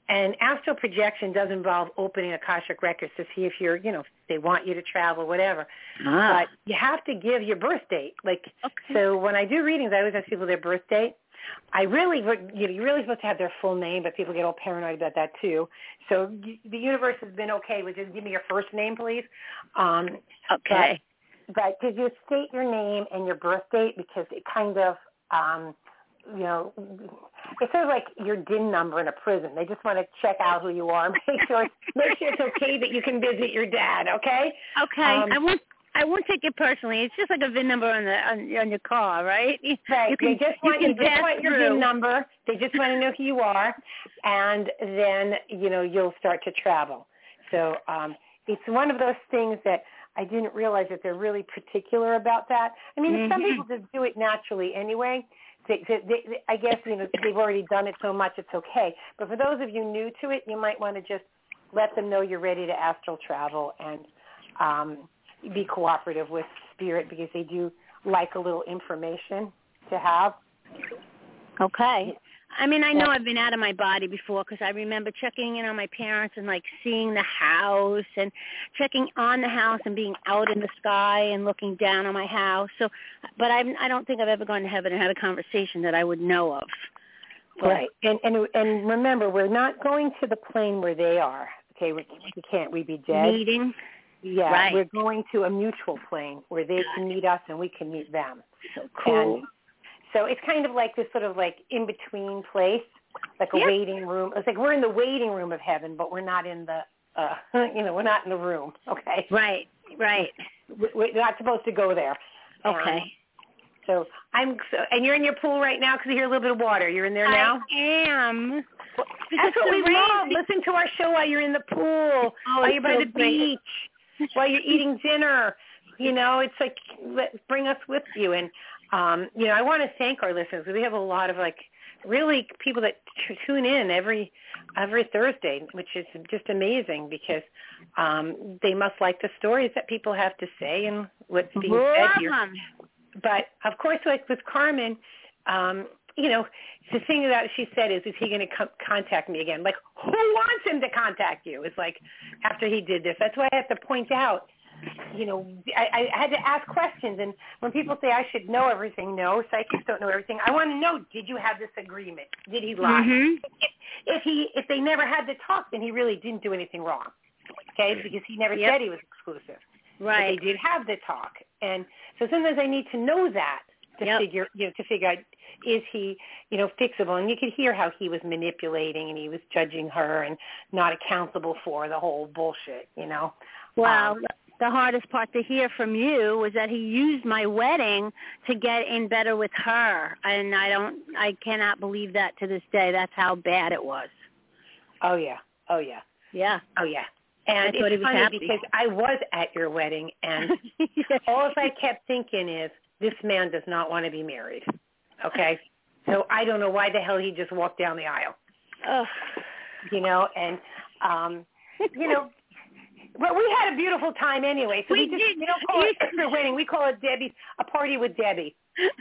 And astral projection does involve opening Akashic records to see if you're, you know, if they want you to travel, whatever. Ah. But you have to give your birth date. Like, Okay. so when I do readings, I always ask people their birth date. I really, you know, you're really supposed to have their full name, but people get all paranoid about that too. So the universe has been okay with just give me your first name, please. Um, Okay. But, but did you state your name and your birth date? Because it kind of, um, you know, it's sort of like your D I N number in a prison. They just want to check out who you are, make sure, make sure it's okay that you can visit your dad. Okay. Okay. Um, I won't. I won't take it personally. It's just like a V I N number on the on, on your car, right? Right. You can, they just you want, can you just pass want your V I through. N number. They just want to know who you are, and then you know you'll start to travel. So um, it's one of those things that I didn't realize that they're really particular about that. I mean, Mm-hmm. some people just do it naturally anyway. They, they, they, I guess you know they've already done it so much, it's okay. But for those of you new to it, you might want to just let them know you're ready to astral travel and um, be cooperative with spirit, because they do like a little information to have. Okay. I mean, I know Yeah. I've been out of my body before because I remember checking in on my parents and, like, seeing the house and checking on the house and being out in the sky and looking down on my house. So, but I I don't think I've ever gone to heaven and had a conversation that I would know of. But, Right. And, and and remember, we're not going to the plane where they are. Okay, we, we can't. We'd be dead. meeting. Yeah, Right. we're going to a mutual plane where they can meet us and we can meet them. So cool. And so it's kind of like this sort of like in-between place, like a Yep. waiting room. It's like we're in the waiting room of heaven, but we're not in the, uh, you know, we're not in the room, okay? Right, right. We- We're not supposed to go there. Okay. Um, so I'm, so, and you're in your pool right now because you hear a little bit of water. You're in there now? I am. That's what we love. Listen to our show while you're in the pool, Oh, while it's you're by so the great. beach, while you're eating dinner. You know, it's like, let, bring us with you. And, um, you know, I want to thank our listeners. We have a lot of, like, really people that t- tune in every every Thursday, which is just amazing because um, they must like the stories that people have to say and what's being said here. Love 'em. But, of course, like with Carmen, um, you know, the thing that she said is, is he going to co- contact me again? Like, who wants him to contact you? It's like, after he did this. That's why I have to point out, you know, I, I had to ask questions. And when people say I should know everything, no, psychics don't know everything. I want to know, did you have this agreement? Did he lie? Mhm. If, if he, if they never had the talk, then he really didn't do anything wrong. Okay, because he never Yep. said he was exclusive. Right. But they did have the talk, and so sometimes I need to know that to Yep. figure, you know, to figure out, is he, you know, fixable? And you could hear how he was manipulating and he was judging her and not accountable for the whole bullshit, you know. Well, Um, the hardest part to hear from you was that he used my wedding to get in better with her, and I don't, I cannot believe that to this day. That's how bad it was. oh yeah, oh yeah, Yeah. oh yeah. And I thought he it's was funny happy. because I was at your wedding, and all I kept thinking is, this man does not want to be married. Okay, so I don't know why the hell he just walked down the aisle. Ugh. You know, and um, you know, well, we had a beautiful time anyway. So we, We just did. we don't call it a wedding. We call it Debbie a party with Debbie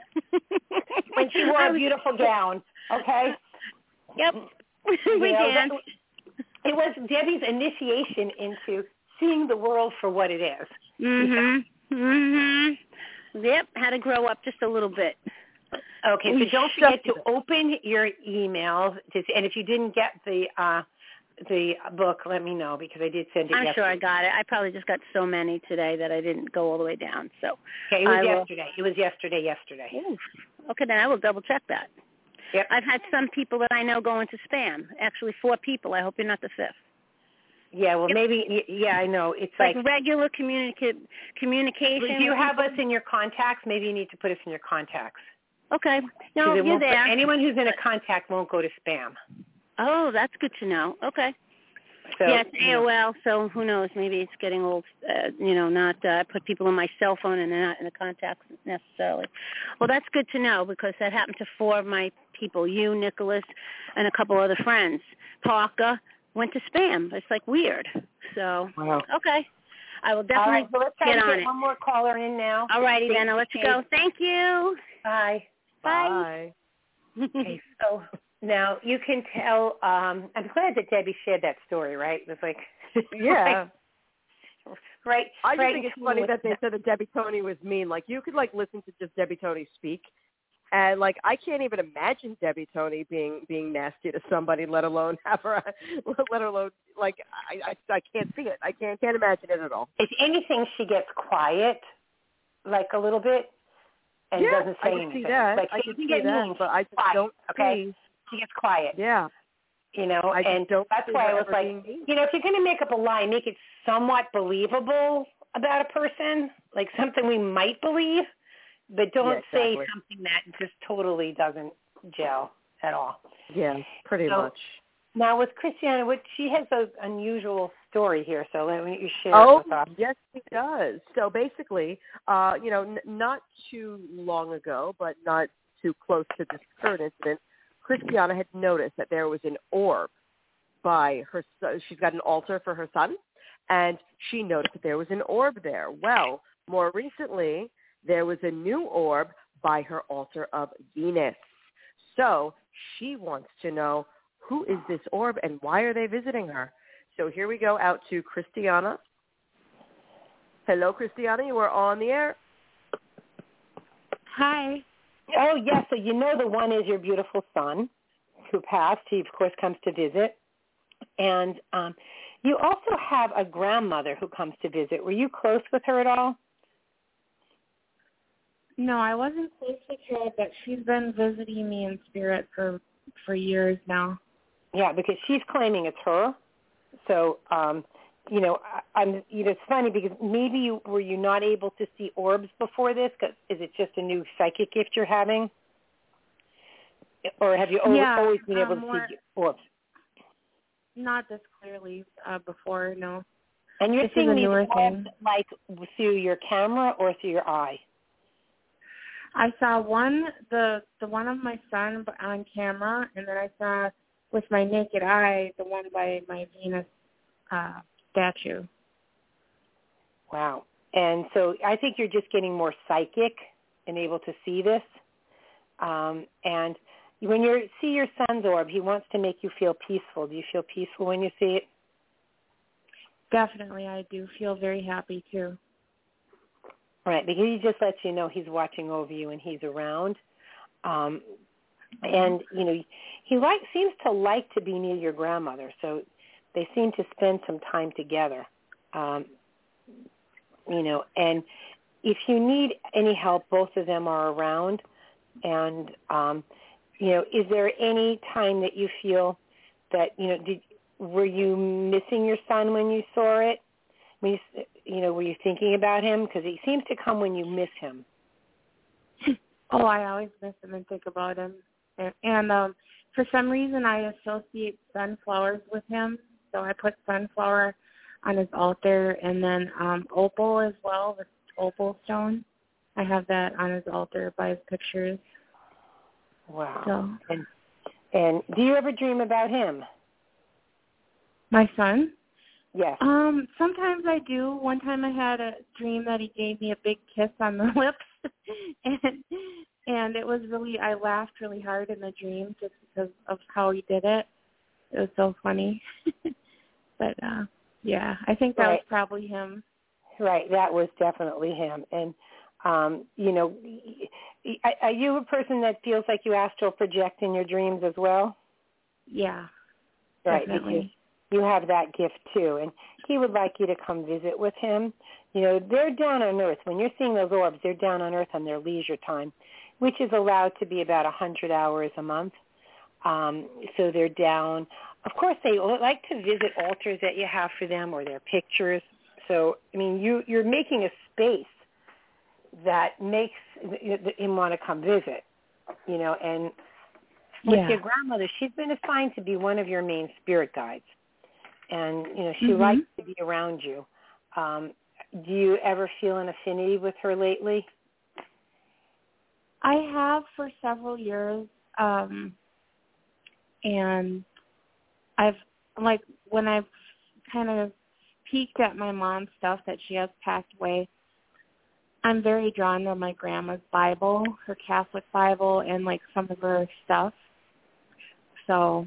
when she wore I a was- beautiful gown. Okay. Yep. You we know, danced. that- It was Debbie's initiation into seeing the world for what it is. Mhm. Mhm. Yep. Had to grow up just a little bit. Okay, so We don't shuffled forget to it. open your emails. To, and if you didn't get the uh, the book, let me know because I did send it I'm yesterday. sure I got it. I probably just got so many today that I didn't go all the way down. So. Okay, it was I will- yesterday. It was yesterday, yesterday. Oof. Okay, then I will double check that. Yep. I've had some people that I know go into spam. Actually, four people. I hope you're not the fifth. Yeah, well, Yep. maybe, y- yeah, I know. It's Like, like, regular communica- communication. do you with have people. us in your contacts? Maybe you need to put us in your contacts. Okay. 'Cause No, it you're won't- there. Anyone who's in a contact won't go to spam. Oh, that's good to know. Okay. So, yeah, it's you know, A O L, so who knows? Maybe it's getting old. Uh, you know, not uh, put people on my cell phone and they're not in the contacts necessarily. Well, that's good to know because that happened to four of my people. You, Nicholas, and a couple other friends. Parker went to spam. It's like weird. So, Wow. okay. I will All definitely right, so let's try get to on get it. one more caller in now. All righty then. I'll let you go. Thank you. Bye. Bye. Okay, so Now, you can tell, um, I'm glad that Debbie shared that story, right? It was like, yeah. right. I just right think it's funny that they said that Debbie Tony was mean. Like, you could, like, listen to just Debbie Tony speak. And, like, I can't even imagine Debbie Tony being being nasty to somebody, let alone have her, let alone, like, I, I, I can't see it. I can't can't imagine it at all. If anything, she gets quiet, like, a little bit, and yeah, doesn't say I can anything. see that. Like, I can see get that, mean, but I just quiet, don't okay? see. She gets quiet. Yeah. You know, I and don't that's see why I her was ever like, being mean. you know, if you're going to make up a lie, make it somewhat believable about a person, like something we might believe, but don't Yeah, exactly. say something that just totally doesn't gel at all. Yeah, pretty so, much. Now with Christiana, what she has an unusual story here, so let me you share oh, it with us. Yes, she does. So basically, uh, you know, n- not too long ago, but not too close to this current incident, Christiana had noticed that there was an orb by her son. She's got an altar for her son, and she noticed that there was an orb there. Well, more recently, there was a new orb by her altar of Venus. So she wants to know, who is this orb and why are they visiting her? So here we go out to Christiana. Hello, Christiana. You are on the air. Hi. Oh, yes. So you know the one is your beautiful son who passed. He, of course, comes to visit. And um, you also have a grandmother who comes to visit. Were you close with her at all? No, I wasn't close with her, but she's been visiting me in spirit for for years now. Yeah, because she's claiming it's her. So, um, you know, I, I'm. You know, it's funny because maybe you, were you not able to see orbs before this? 'Cause is it just a new psychic gift you're having, or have you always, yeah, always been able um, to more, see orbs? Not this clearly uh, before, no. And you're this seeing is a these newer orbs thing. like through your camera or through your eye? I saw one, the the one of my son on camera, and then I saw with my naked eye the one by my Venus uh, statue. Wow. And so I think you're just getting more psychic and able to see this. Um, and when you see your son's orb, he wants to make you feel peaceful. Do you feel peaceful when you see it? Definitely, I do feel very happy too. Right, because he just lets you know he's watching over you and he's around. Um, and, you know, he like seems to like to be near your grandmother, so they seem to spend some time together. Um, you know, and if you need any help, both of them are around. And, um, you know, is there any time that you feel that, you know, did, were you missing your son when you saw it? When you, you know, were you thinking about him? Because he seems to come when you miss him. Oh, I always miss him and think about him. And, and um, for some reason, I associate sunflowers with him. So I put sunflower on his altar, and then um, opal as well, the opal stone. I have that on his altar by his pictures. Wow. So. And, and do you ever dream about him? My son? Yes. Um, sometimes I do. One time I had a dream that he gave me a big kiss on the lips, and and it was really, I laughed really hard in the dream just because of how he did it. It was so funny. But, uh, yeah, I think that right. was probably him. Right, that was definitely him. And, um, you know, are you a person that feels like you astral project in your dreams as well? Yeah, right, definitely. Because you have that gift too, and he would like you to come visit with him. You know, they're down on Earth. When you're seeing those orbs, they're down on Earth on their leisure time, which is allowed to be about one hundred hours a month. Um, so they're down. Of course, they like to visit altars that you have for them or their pictures. So, I mean, you, you're making a space that makes him want to come visit, you know, and with yeah. your grandmother, she's been assigned to be one of your main spirit guides. And, you know, she mm-hmm. likes to be around you. Um, do you ever feel an affinity with her lately? I have for several years, um, and I've, like, when I've kind of peeked at my mom's stuff that she has passed away, I'm very drawn to my grandma's Bible, her Catholic Bible, and, like, some of her stuff. So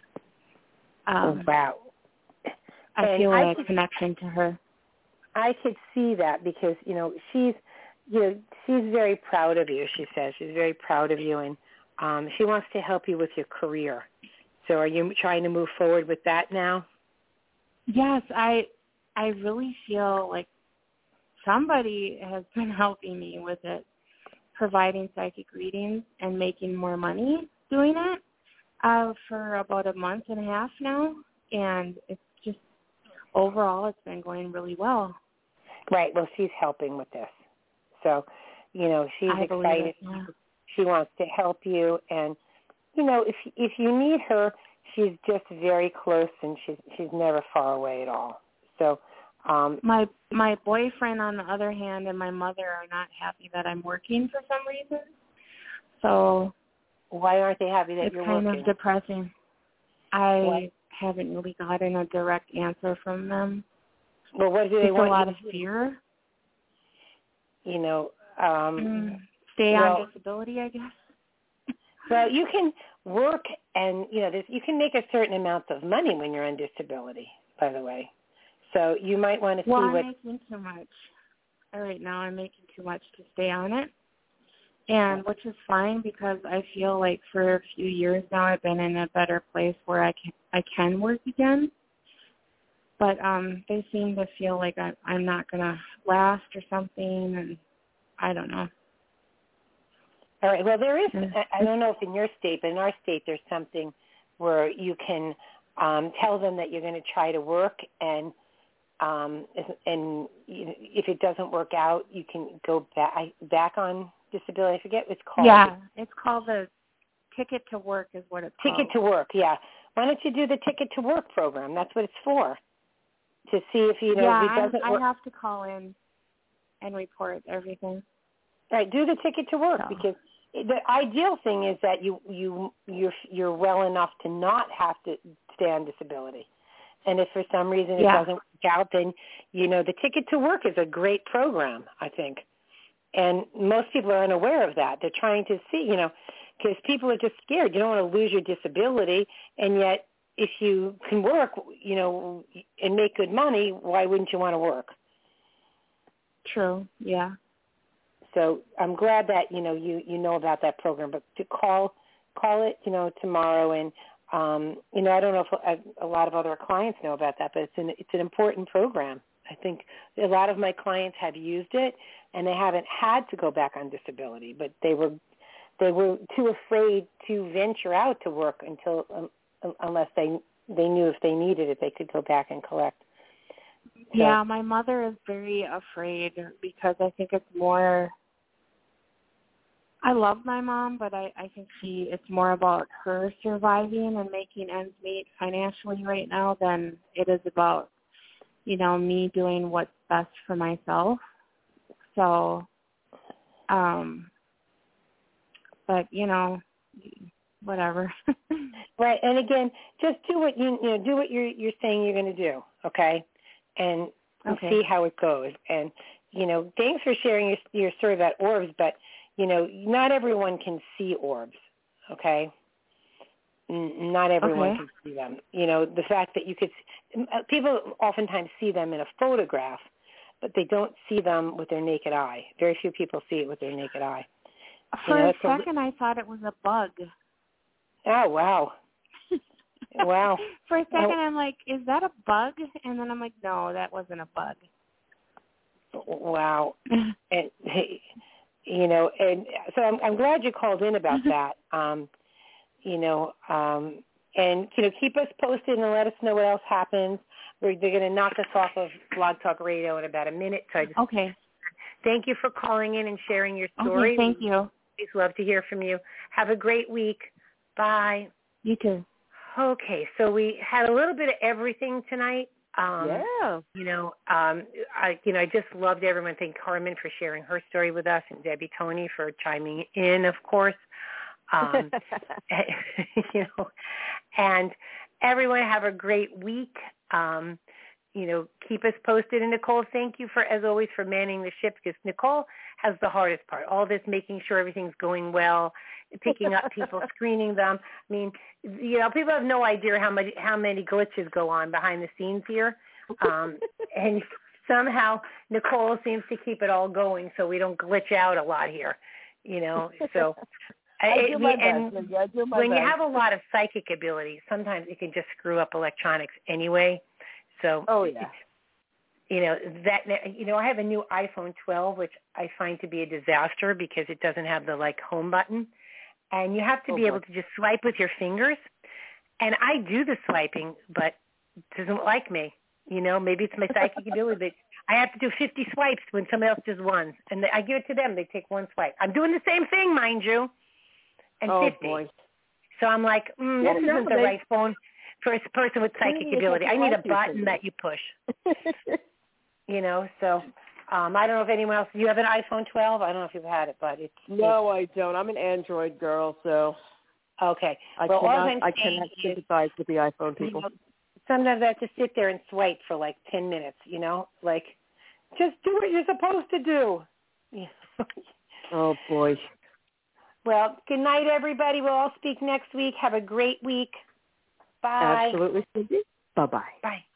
um, wow. I And feel I a could, connection to her. I could see that because, you know, she's, you know, she's very proud of you, she says. She's very proud of you, and um, she wants to help you with your career. So are you trying to move forward with that now? Yes, I I really feel like somebody has been helping me with it, providing psychic readings and making more money doing it uh, for about a month and a half now, and it's just overall it's been going really well. Right. Well, she's helping with this. So, you know, she's I excited. It, yeah. She wants to help you, and, you know, if if you need her, she's just very close, and she's she's never far away at all. So, um, my my boyfriend, on the other hand, and my mother are not happy that I'm working for some reason. So why aren't they happy that it's you're kind working? of depressing. I what? haven't really gotten a direct answer from them. Well, what do they It's want? a lot you of to do? fear. You know, um, Mm, stay well, on disability, I guess. Well, you can work, and you know, there's, you can make a certain amount of money when you're on disability. By the way, so you might want to Well, see I'm what. making too much. All right, now I'm making too much to stay on it, and which is fine because I feel like for a few years now I've been in a better place where I can I can work again. But um, they seem to feel like I, I'm not going to last or something, and I don't know. All right. Well, there is. Yeah. I don't know if in your state, but in our state, there's something where you can um, tell them that you're going to try to work, and um, and if it doesn't work out, you can go back back on disability. I forget what it's called. Yeah, it's called the Ticket to Work is what it's called. Ticket to Work. Yeah. Why don't you do the Ticket to Work program? That's what it's for. To see if you know yeah, if it doesn't I, work. I have to call in and report everything. Right, do the Ticket to Work, So. because the ideal thing is that you you you're you're well enough to not have to stay on disability. And if for some reason it yeah. doesn't work out, then you know the Ticket to Work is a great program, I think. And most people are unaware of that. They're trying to see, you know, because people are just scared. You don't want to lose your disability, and yet if you can work, you know, and make good money, why wouldn't you want to work? True. Yeah. So I'm glad that, you know, you, you know about that program, but to call call it, you know, tomorrow. And, um, you know, I don't know if a, a lot of other clients know about that, but it's an, it's an important program. I think a lot of my clients have used it, and they haven't had to go back on disability, but they were they were too afraid to venture out to work until um, unless they they knew if they needed it, they could go back and collect. So, yeah, my mother is very afraid because I think it's more I love my mom, but I, I think she it's more about her surviving and making ends meet financially right now than it is about, you know, me doing what's best for myself. So, um, but, you know, whatever. right, and again, just do what you you know do what you're you're saying you're going to do, okay, and, and okay. see how it goes. And you know, thanks for sharing your your story about orbs, but you know, not everyone can see orbs, okay. N- not everyone okay. can see them. You know, the fact that you could people oftentimes see them in a photograph, but they don't see them with their naked eye. Very few people see it with their naked eye. For you know, a second, a, I thought it was a bug. Oh, wow. Wow. For a second, well, I'm like, is that a bug? And then I'm like, no, that wasn't a bug. Wow. and, you know, and so I'm, I'm glad you called in about that. Um, you know, um, and, you know, keep us posted and let us know what else happens. We're, they're going to knock us off of Blog Talk Radio in about a minute. So I just okay. Thank you for calling in and sharing your story. Okay, thank you. Always love to hear from you. Have a great week. Bye. You too. Okay, so we had a little bit of everything tonight. Um, yeah. You know, um, I you know I just loved everyone. Thank Carmen for sharing her story with us, and Debbie Tony for chiming in, of course. Um, you know, and everyone have a great week. Um, you know, keep us posted. And Nicole, thank you for, as always, for manning the ship, because Nicole has the hardest part. All this making sure everything's going well, picking up people, screening them. I mean, you know, people have no idea how many how many glitches go on behind the scenes here, um, and somehow Nicole seems to keep it all going, so we don't glitch out a lot here. You know, so. I it, do my and best. I do my when best. you have a lot of psychic ability, sometimes it can just screw up electronics anyway. So, oh yeah, you know that. You know, I have a new iPhone twelve, which I find to be a disaster because it doesn't have the like home button, and you have to oh, be boy. able to just swipe with your fingers. And I do the swiping, but it doesn't like me. You know, maybe it's my psychic ability, but I have to do fifty swipes when somebody else does one, and I give it to them. They take one swipe. I'm doing the same thing, mind you. And oh fifty. boy. So I'm like, mm, Yeah, this no, isn't the they, right phone for a person with psychic Maybe ability. I need a like button that you push. You know, so um, I don't know if anyone else, you have an iPhone twelve? I don't know if you've had it, but it's... No, it's, I don't. I'm an Android girl, so... Okay. I well, cannot, all I'm I saying cannot is, sympathize with the iPhone you people. know, sometimes I have to sit there and swipe for like ten minutes, you know? Like, just do what you're supposed to do. Yeah. Oh, boy. Well, good night, everybody. We'll all speak next week. Have a great week. Bye. Absolutely, Cindy. Bye-bye. Bye.